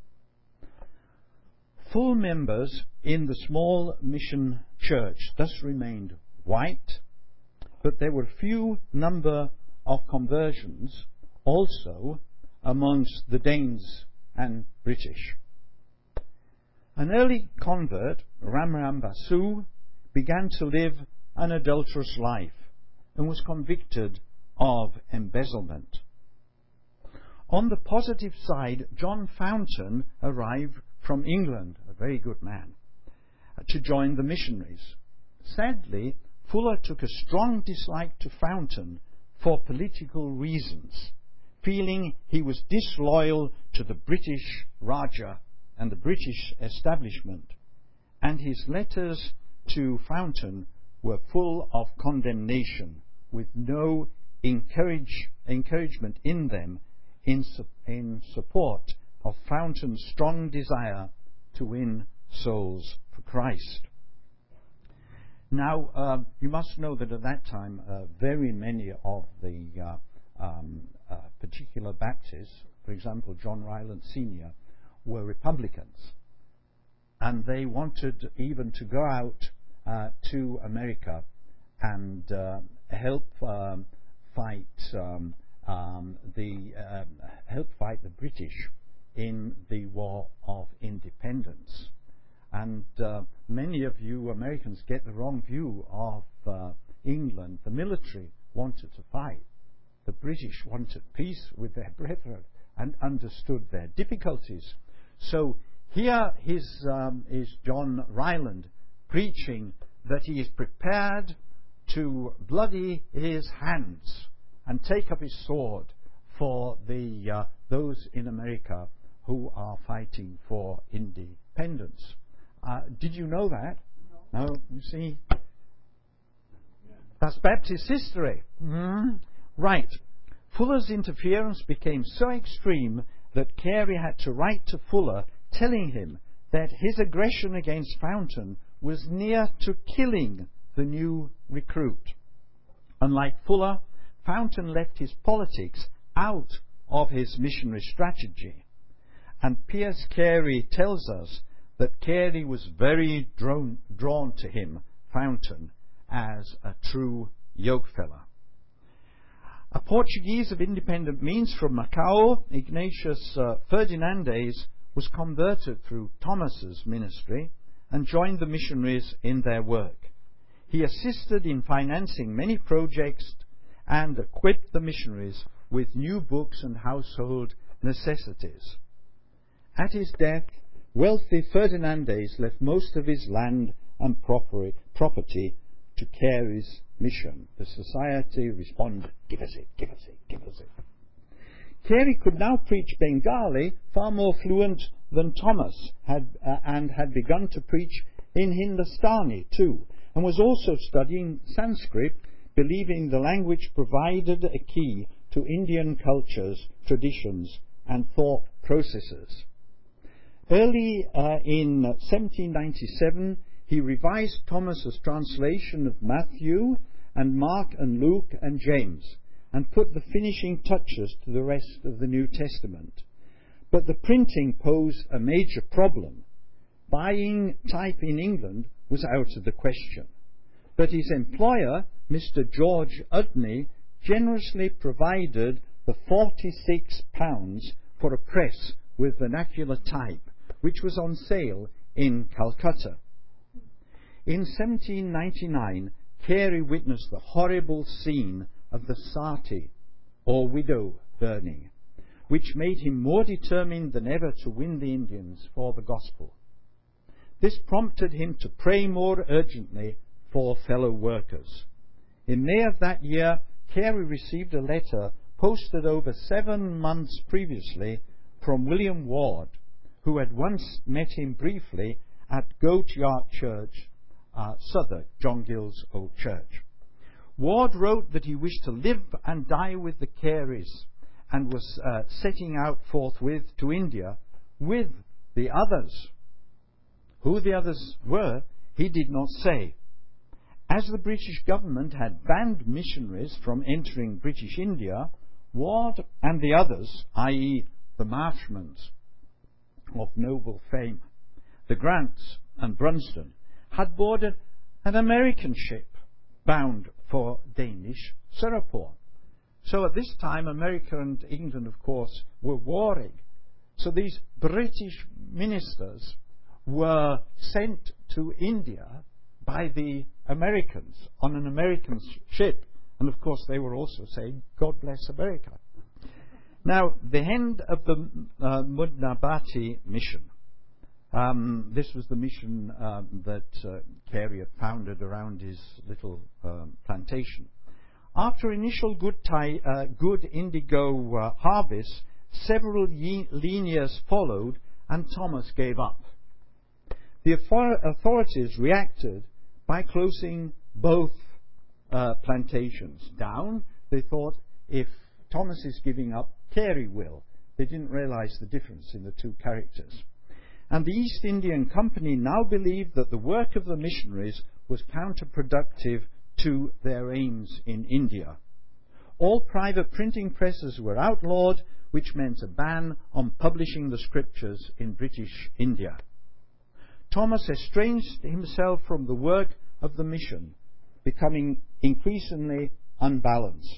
Full members in the small mission church thus remained white, but there were few number of conversions also amongst the Danes and British. An early convert, Ramram Basu, began to live an adulterous life and was convicted of embezzlement. On the positive side, John Fountain arrived from England, a very good man, to join the missionaries. Sadly, Fuller took a strong dislike to Fountain for political reasons, feeling he was disloyal to the British Raja and the British establishment, and his letters to Fountain were full of condemnation, with no encourage, encouragement in them in, su- in support of Fountain's strong desire to win souls for Christ. Now, uh, you must know that at that time, uh, very many of the uh, um, uh, particular Baptists, for example, John Ryland Senior, were Republicans. And they wanted even to go out uh, to America and uh, help um, fight um, um, the uh, help fight the British in the War of Independence. And uh, many of you Americans get the wrong view of uh, England. The military wanted to fight. The British wanted peace with their brethren and understood their difficulties. So here is, um, is John Ryland preaching that he is prepared to bloody his hands and take up his sword for the uh, those in America who are fighting for independence. Uh, did you know that? No. No, you see, that's Baptist history. Mm. Right. Fuller's interference became so extreme that Carey had to write to Fuller telling him that his aggression against Fountain was near to killing the new recruit. Unlike Fuller, Fountain left his politics out of his missionary strategy. And Piers Carey tells us that Carey was very drawn, drawn to him, Fountain, as a true yokefellow. A Portuguese of independent means from Macau, Ignatius uh, Ferdinandes, was converted through Thomas's ministry and joined the missionaries in their work. he assisted in financing many projects and equipped the missionaries with new books and household necessities. At his death, wealthy Ferdinandes left most of his land and property to Carey's mission. The society responded, "Give us it, give us it, give us it." Carey could now preach Bengali far more fluent than Thomas had, uh, and had begun to preach in Hindustani too, and was also studying Sanskrit, believing the language provided a key to Indian cultures, traditions, and thought processes. Early uh, in seventeen ninety-seven, he revised Thomas's translation of Matthew and Mark and Luke and James, and put the finishing touches to the rest of the New Testament. But the printing posed a major problem. Buying type in England was out of the question. But his employer, Mister George Udney, generously provided the forty-six pounds for a press with vernacular type, which was on sale in Calcutta. In seventeen ninety-nine, Carey witnessed the horrible scene of the Sati, or widow burning, which made him more determined than ever to win the Indians for the gospel. This prompted him to pray more urgently for fellow workers. In May of that year, Carey received a letter posted over seven months previously from William Ward, who had once met him briefly at Goat Yard Church, uh, Southwark, John Gill's old church. Ward wrote that he wished to live and die with the Careys, and was uh, setting out forthwith to India with the others. Who the others were, he did not say. As the British government had banned missionaries from entering British India, Ward and the others, that is the Marshmans of noble fame, the Grants and Brunston, had boarded an American ship bound for Danish Singapore. So at this time, America and England, of course, were warring. So these British ministers were sent to India by the Americans on an American ship. And of course, they were also saying, "God bless America." Now, the end of the uh, Mudnabati mission. Um, this was the mission um, that uh, Carey had founded around his little um, plantation. After initial good, tie, uh, good indigo uh, harvests, several ye- lean years followed, and Thomas gave up. The authorities reacted by closing both uh, plantations down. They thought, if Thomas is giving up, Carey will. They didn't realize the difference in the two characters. And the East Indian Company now believed that the work of the missionaries was counterproductive to their aims in India. All private printing presses were outlawed, which meant a ban on publishing the scriptures in British India. Thomas estranged himself from the work of the mission, becoming increasingly unbalanced.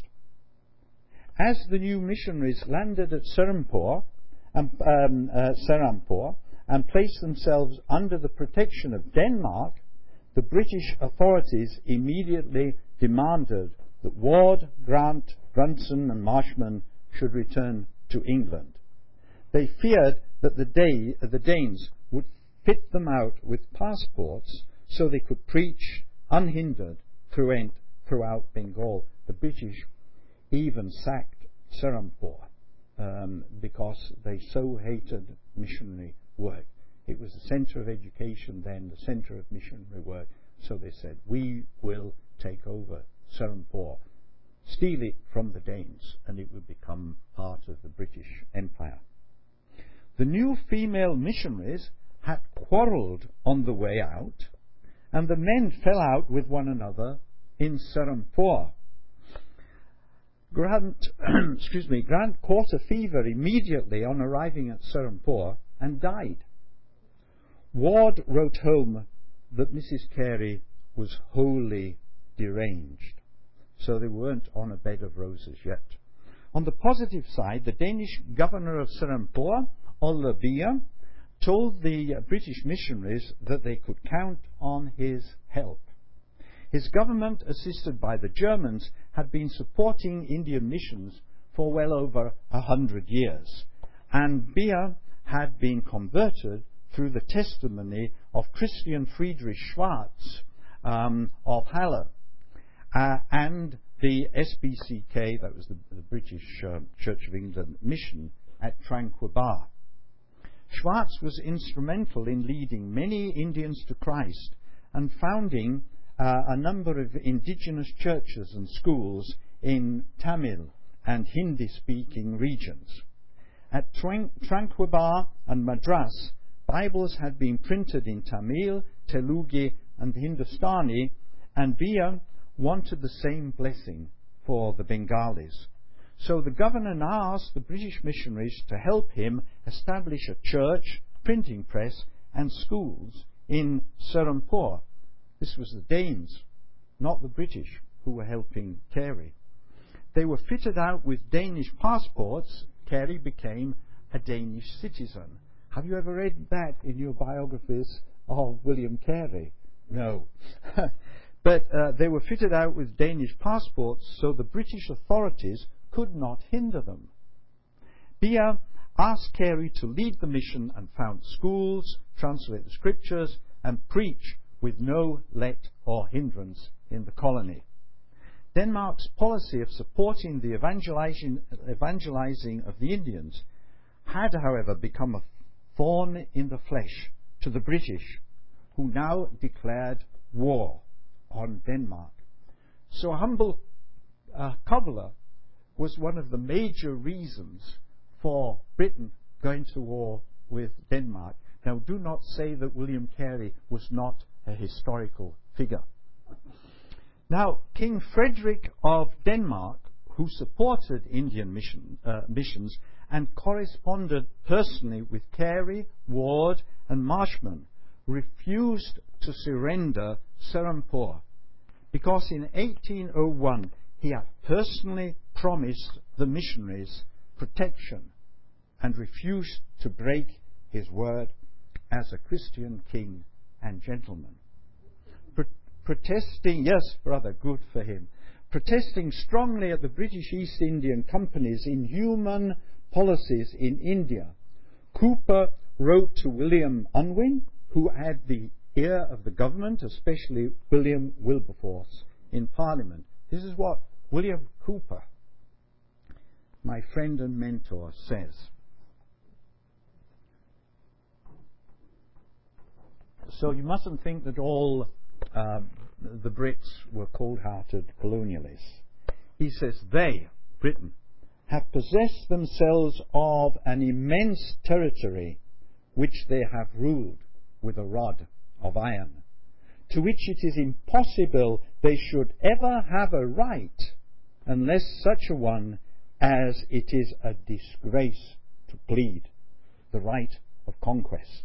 As the new missionaries landed at Serampore, um, um, uh, Serampore and placed themselves under the protection of Denmark, the British authorities immediately demanded that Ward, Grant, Brunson and Marshman should return to England. They feared that the, day, uh, the Danes would fit them out with passports so they could preach unhindered throughout Bengal. The British even sacked Serampore um, because they so hated missionary work. It was the centre of education then, the centre of missionary work. So they said, we will take over Serampore, steal it from the Danes, and it would become part of the British Empire. The new female missionaries had quarrelled on the way out, and the men fell out with one another in Serampore. Grant, excuse me, Grant caught a fever immediately on arriving at Serampore and died. Ward wrote home that Missus Carey was wholly deranged. So they weren't on a bed of roses yet. On the positive side, the Danish governor of Serampore, Ole Bia, told the British missionaries that they could count on his help. His government, assisted by the Germans, had been supporting Indian missions for well over a hundred years, and Beer had been converted through the testimony of Christian Friedrich Schwarz um, of Halle, uh, and the S B C K, that was the, the British uh, Church of England mission at Tranquebar. Schwarz was instrumental in leading many Indians to Christ and founding uh, a number of indigenous churches and schools in Tamil and Hindi-speaking regions. At Tran- Tranquebar and Madras, Bibles had been printed in Tamil, Telugu and Hindustani, and Beer wanted the same blessing for the Bengalis. So the governor now asked the British missionaries to help him establish a church, printing press and schools in Serampore. This was the Danes, not the British, who were helping Carey. They were fitted out with Danish passports. Carey became a Danish citizen. Have you ever read that in your biographies of William Carey? No. But uh, they were fitted out with Danish passports, so the British authorities could not hinder them. Beer asked Carey to lead the mission and found schools, translate the scriptures, and preach with no let or hindrance in the colony. Denmark's policy of supporting the evangelizing, evangelizing of the Indians had, however, become a thorn in the flesh to the British, who now declared war on Denmark. So humble uh, cobbler was one of the major reasons for Britain going to war with Denmark. Now, do not say that William Carey was not a historical figure. Now, King Frederick of Denmark, who supported Indian mission, uh, missions and corresponded personally with Carey, Ward and Marshman, refused to surrender Serampore because in eighteen oh one he had personally promised the missionaries protection and refused to break his word as a Christian king and gentleman. Pro- protesting, yes, brother, good for him. Protesting strongly at the British East Indian Company's inhuman policies in India, Cooper wrote to William Unwin, who had the ear of the government, especially William Wilberforce, in Parliament. This is what William Cooper, my friend and mentor, says. So you mustn't think that all um, the Brits were cold-hearted colonialists. He says they, Britain, have possessed themselves of an immense territory which they have ruled with a rod of iron, to which it is impossible they should ever have a right unless such a one as it is a disgrace to plead, the right of conquest.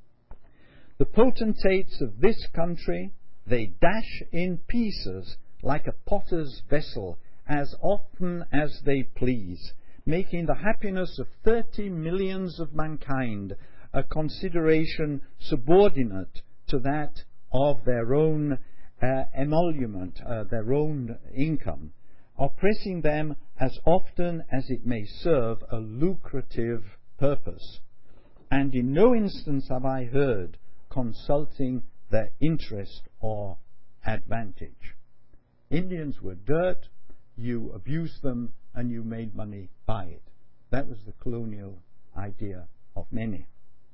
The potentates of this country they dash in pieces like a potter's vessel as often as they please, making the happiness of thirty millions of mankind a consideration subordinate to that of their own uh, emolument, uh, their own income, oppressing them as often as it may serve a lucrative purpose, and in no instance have I heard consulting their interest or advantage. Indians were dirt, you abused them, and you made money by it. That was the colonial idea of many.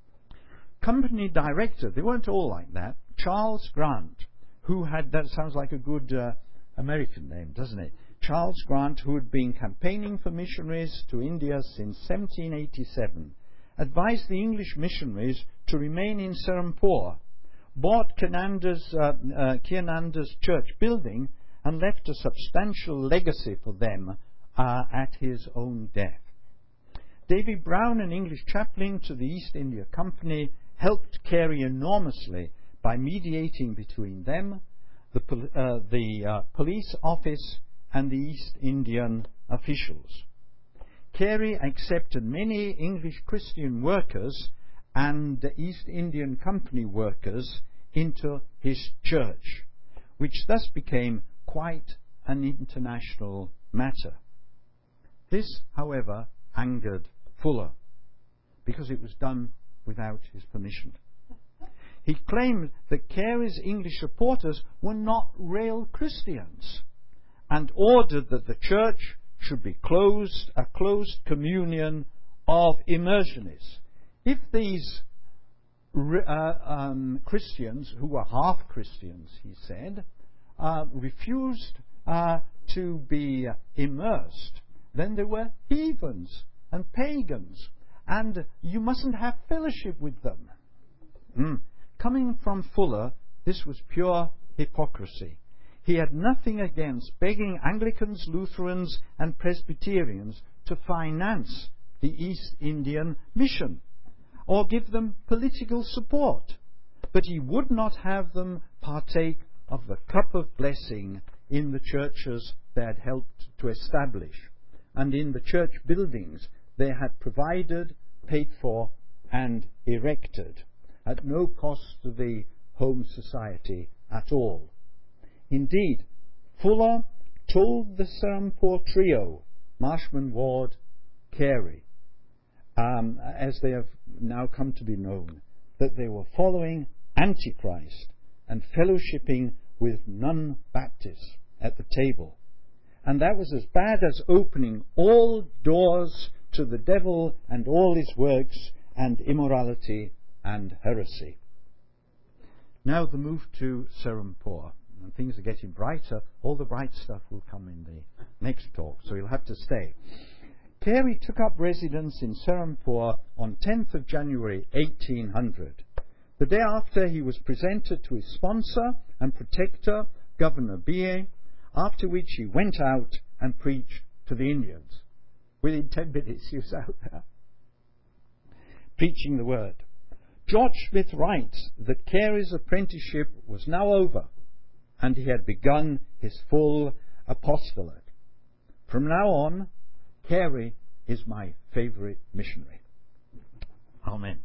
Company director, they weren't all like that, Charles Grant, who had, that sounds like a good uh, American name, doesn't it? Charles Grant, who had been campaigning for missionaries to India since seventeen eighty-seven, advised the English missionaries to remain in Serampore, bought Kiananda's, uh, uh, Kiananda's church building, and left a substantial legacy for them uh, at his own death. David Brown, an English chaplain to the East India Company, helped Carey enormously by mediating between them, the, pol- uh, the uh, police office, and the East Indian officials. Carey accepted many English Christian workers and the East Indian Company workers into his church, which thus became quite an international matter. This, however, angered Fuller, because it was done without his permission. He claimed that Carey's English supporters were not real Christians, and ordered that the church should be closed, a closed communion of immersionists. If these uh, um, Christians, who were half Christians, he said, uh, refused uh, to be immersed, then they were heathens and pagans, and you mustn't have fellowship with them. Mm. Coming from Fuller, this was pure hypocrisy. He had nothing against begging Anglicans, Lutherans, and Presbyterians to finance the East Indian mission or give them political support, but he would not have them partake of the cup of blessing in the churches they had helped to establish and in the church buildings they had provided, paid for, and erected, at no cost to the home society at all. Indeed, Fuller told the Serampore trio, Marshman, Ward, Carey, um, as they have now come to be known, that they were following Antichrist and fellowshipping with non-Baptists at the table. And that was as bad as opening all doors to the devil and all his works and immorality and heresy. Now the move to Serampore. And things are getting brighter. All the bright stuff will come in the next talk, so you'll have to stay. Carey took up residence in Serampore on tenth of January eighteen hundred. The day after, he was presented to his sponsor and protector, Governor Bie, after which he went out and preached to the Indians. Within ten minutes, he was out there preaching the word. George Smith writes that Carey's apprenticeship was now over, and he had begun his full apostolate. From now on, Carey is my favourite missionary. Amen.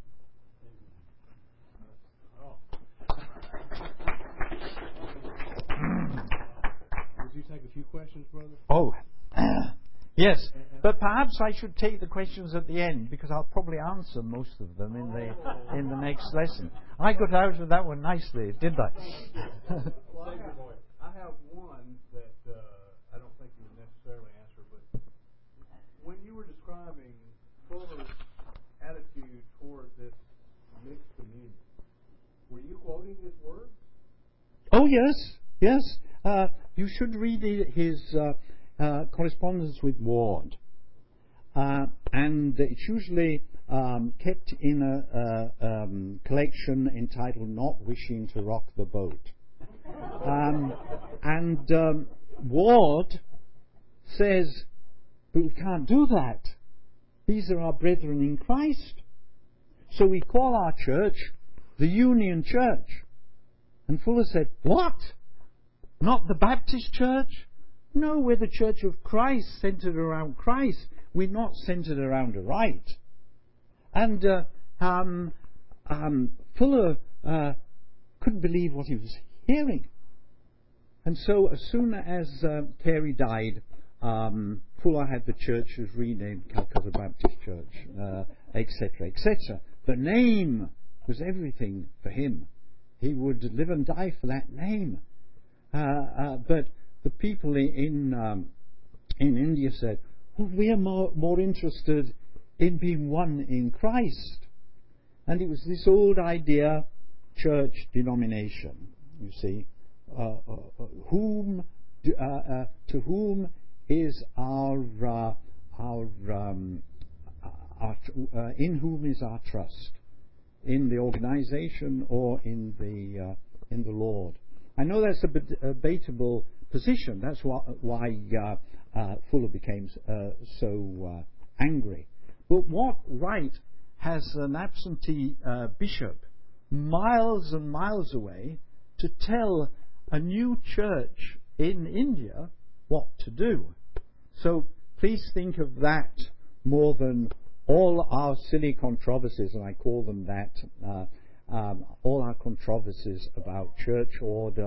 Would you take a few questions, brother? Oh, yes. But perhaps I should take the questions at the end, because I'll probably answer most of them in the in the next lesson. I got out of that one nicely, didn't I? Well, I, have, I have one that uh, I don't think you would necessarily answer, but when you were describing Fuller's attitude toward this mixed communion, were you quoting his words? Oh, yes, yes. Uh, you should read his uh, uh, correspondence with Ward. Uh, and it's usually um, kept in a, a um, collection entitled Not Wishing to Rock the Boat. Um, and um, Ward says, but we can't do that. These are our brethren in Christ. So we call our church the Union Church. And Fuller said, what? Not the Baptist Church? No, we're the Church of Christ, centered around Christ. We're not centered around a rite. And uh, um, um, Fuller uh, couldn't believe what he was hearing. And so as soon as uh, Carey died, um, Fuller had the churches renamed Calcutta Baptist Church, uh, et cetera, et cetera. The name was everything for him. He would live and die for that name. Uh, uh, but the people in um, in India said, well, we are more, more interested in being one in Christ. And it was this old idea, church denomination, you see. Uh, uh, whom, do, uh, uh, to whom is our, uh, our, um, our uh, in whom is our trust? In the organization or in the uh, in the Lord? I know that's a debatable position. That's why, why uh, uh, Fuller became uh, so uh, angry. But what right has an absentee uh, bishop miles and miles away to tell a new church in India what to do? So please think of that more than all our silly controversies, and I call them that, uh, um, all our controversies about church order,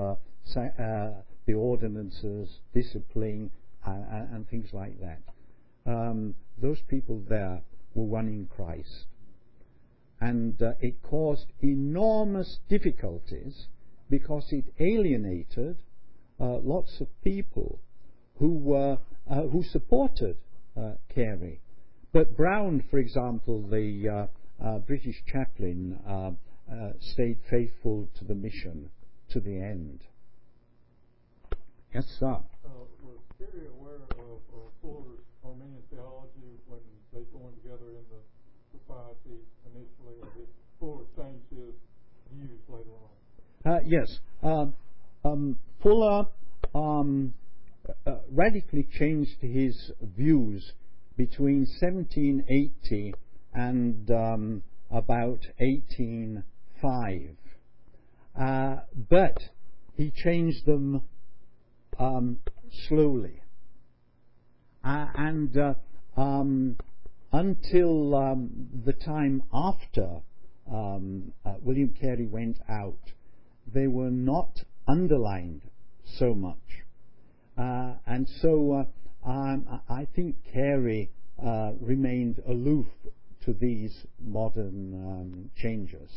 uh, the ordinances, discipline, uh, and things like that. Um, those people there were one in Christ. And uh, it caused enormous difficulties because it alienated uh, lots of people who were uh, who supported uh, Carey. But Brown, for example, the uh, uh, British chaplain, uh, uh, stayed faithful to the mission to the end. Yes, sir. Uh, was Carey aware of, of Fuller's Armenian theology when they joined together in the society initially, or did Fuller change his views later on? Uh, yes. Um, um, Fuller um, uh, radically changed his views between seventeen eighty and um, about eighteen oh five. Uh, but he changed them um, slowly. Uh, and uh, um, until um, the time after um, uh, William Carey went out, they were not underlined so much. Uh, and so uh, um, I think Carey uh, remained aloof to these modern um, changes.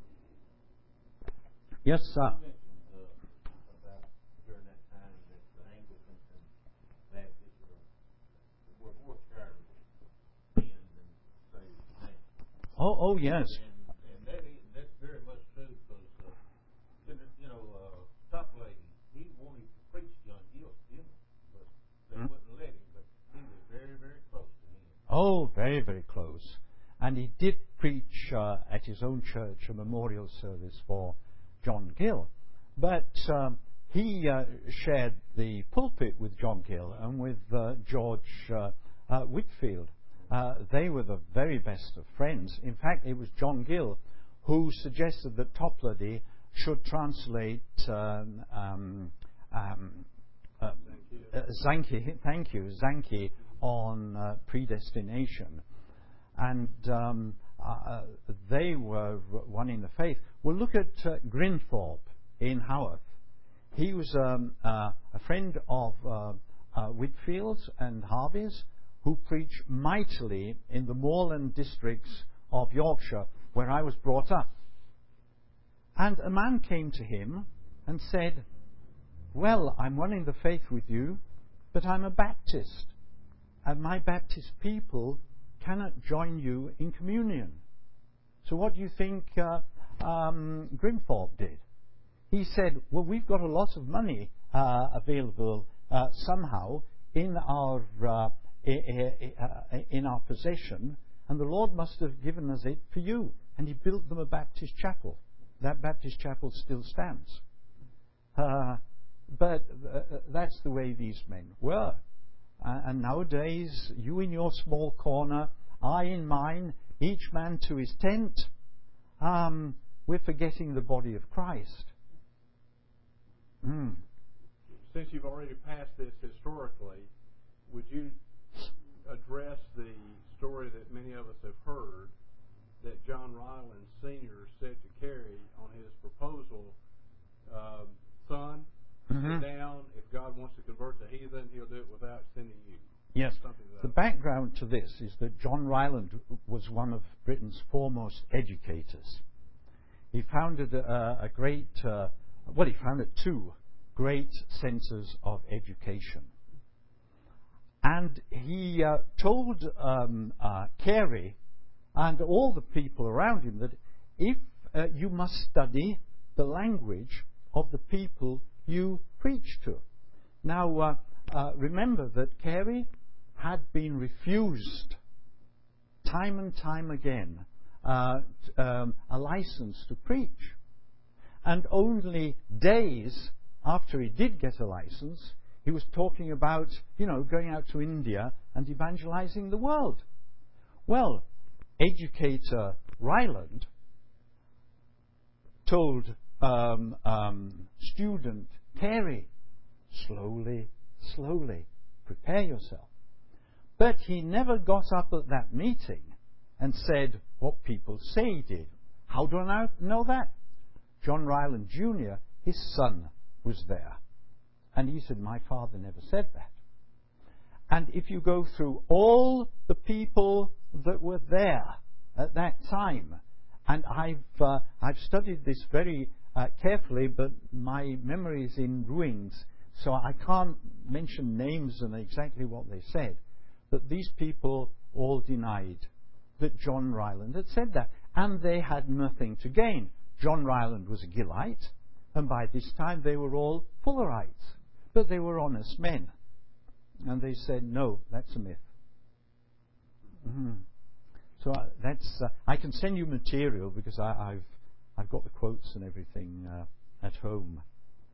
Yes, sir. You mentioned uh, about during that time that the Anglicans and Baptists were, were more charitable then than, say, now. Oh, oh yes. And, and that is, that's very much true because, uh, you know, uh, Toplady, he wanted to preach John Gill to him, but they hmm? wouldn't let him, but he was very, very close to him. Oh, very, very close. And he did preach uh, at his own church a memorial service for John Gill. But um, he uh, shared the pulpit with John Gill and with uh, George uh, uh, Whitefield. Uh, they were the very best of friends. In fact, it was John Gill who suggested that Toplady should translate um, um, um, uh, uh, Zanchi, thank you, Zanchi on uh, predestination. And um, uh, they were one in the faith. Well, look at uh, Grinthorpe in Haworth. He was um, uh, a friend of uh, uh, Whitfield's and Harvey's, who preached mightily in the moorland districts of Yorkshire, where I was brought up. And a man came to him and said, well, I'm one in the faith with you, but I'm a Baptist, and my Baptist people cannot join you in communion. So what do you think uh, um, Grimthorpe did? He said, well, we've got a lot of money uh, available uh, somehow in our uh, in our possession, and the Lord must have given us it for you. And he built them a Baptist chapel. That Baptist chapel still stands. Uh, but uh, that's the way these men were. Uh, and nowadays, you in your small corner, I in mine, each man to his tent. Um, we're forgetting the body of Christ. Mm. Since you've already passed this historically, would you address the story that many of us have heard that John Ryland Senior said to Carey on his proposal, um, son, mm-hmm. sit down. If God wants to convert the heathen, he'll do it without sending you. Yes. The background to this is that John Ryland was one of Britain's foremost educators. He founded a, a great, uh, well, he founded two great centres of education. And he uh, told um, uh, Carey and all the people around him that if uh, you must study the language of the people you preach to. Now, uh, uh, remember that Carey had been refused time and time again uh, t- um, a license to preach. And only days after he did get a license, he was talking about, you know, going out to India and evangelizing the world. Well, educator Ryland told um, um, student Carey, slowly, slowly, prepare yourself. But he never got up at that meeting and said what people say he did. How do I know that? John Ryland Junior, his son, was there. And he said, my father never said that. And if you go through all the people that were there at that time, and I've, uh, I've studied this very uh, carefully, but my memory is in ruins, so I can't mention names and exactly what they said. But these people all denied that John Ryland had said that. And they had nothing to gain. John Ryland was a Gillite, and by this time they were all Fullerites. But they were honest men. And they said, no, that's a myth. Mm-hmm. So uh, that's, uh, I can send you material because I, I've, I've got the quotes and everything uh, at home.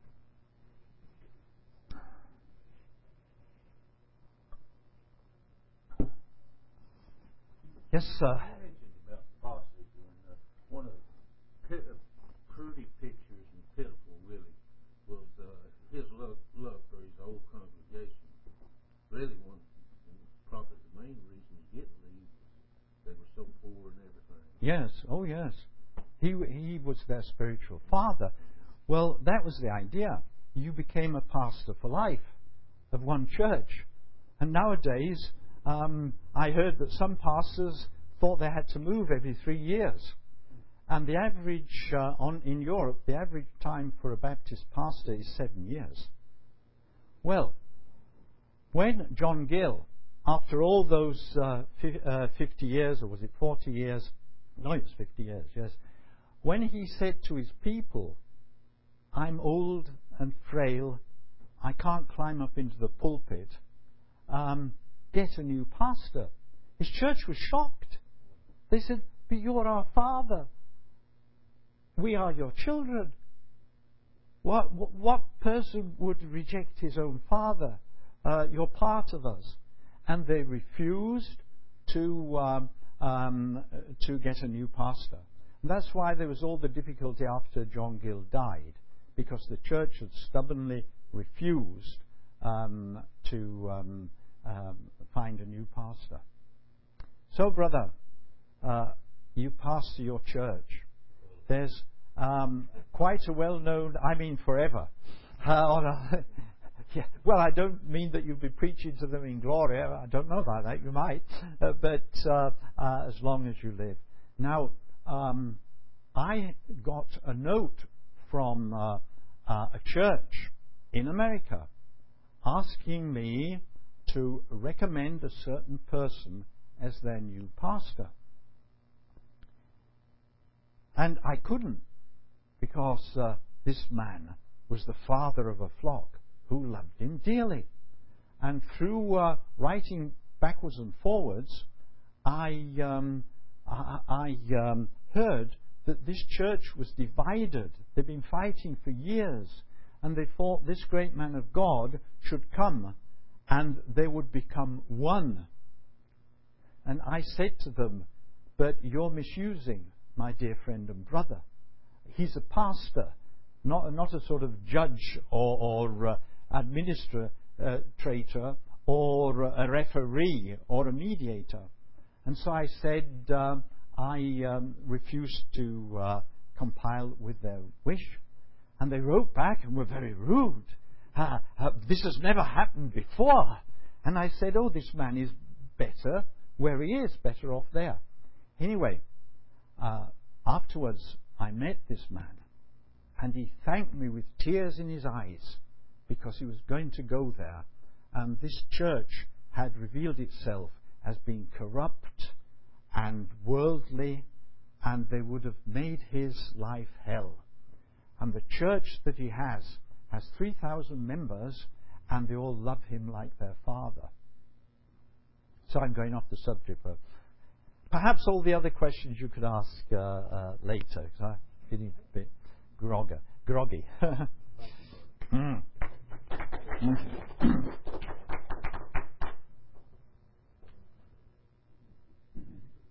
Yes, sir. You mentioned about apostles, and uh, one of the p- pretty pictures and pitiful, really, was uh, his love, love for his old congregation. Really, one, probably the main reason he didn't leave was they were so poor and everything. Yes, oh yes. He, he was their spiritual father. Well, that was the idea. You became a pastor for life of one church. And nowadays, Um, I heard that some pastors thought they had to move every three years. And the average, uh, on, in Europe, the average time for a Baptist pastor is seven years. Well, when John Gill, after all those uh, fi- uh, fifty years, or was it forty years? No, it was fifty years, yes. When he said to his people, I'm old and frail, I can't climb up into the pulpit, um, get a new pastor. His church was shocked. They said, but you're our father. We are your children. What, what, what person would reject his own father? Uh, you're part of us. And they refused to, um, um, to get a new pastor. And that's why there was all the difficulty after John Gill died, because the church had stubbornly refused um, to um, um, find a new pastor. So, brother, uh, you pastor your church. There's um, quite a well-known, I mean forever. Uh, on a, yeah, well, I don't mean that you'll be preaching to them in glory. I don't know about that. You might. Uh, but uh, uh, as long as you live. Now, um, I got a note from uh, uh, a church in America asking me to recommend a certain person as their new pastor. And I couldn't, because uh, this man was the father of a flock who loved him dearly. And through uh, writing backwards and forwards, I, um, I, I um, heard that this church was divided. They've been fighting for years, and they thought this great man of God should come and they would become one. And I said to them, but you're misusing my dear friend and brother. He's a pastor, not, not a sort of judge or, or uh, administrator uh, or a referee or a mediator. And so I said uh, I um, refused to uh, compile with their wish. And they wrote back and were very rude. Uh, uh, this has never happened before. And I said, oh, this man is better where he is, better off there. Anyway, uh, afterwards I met this man, and he thanked me with tears in his eyes because he was going to go there, and this church had revealed itself as being corrupt and worldly, and they would have made his life hell. And the church that he has has three thousand members, and they all love him like their father. So I'm going off the subject, but perhaps all the other questions you could ask uh, uh, later, because I'm feeling a bit grogger, groggy.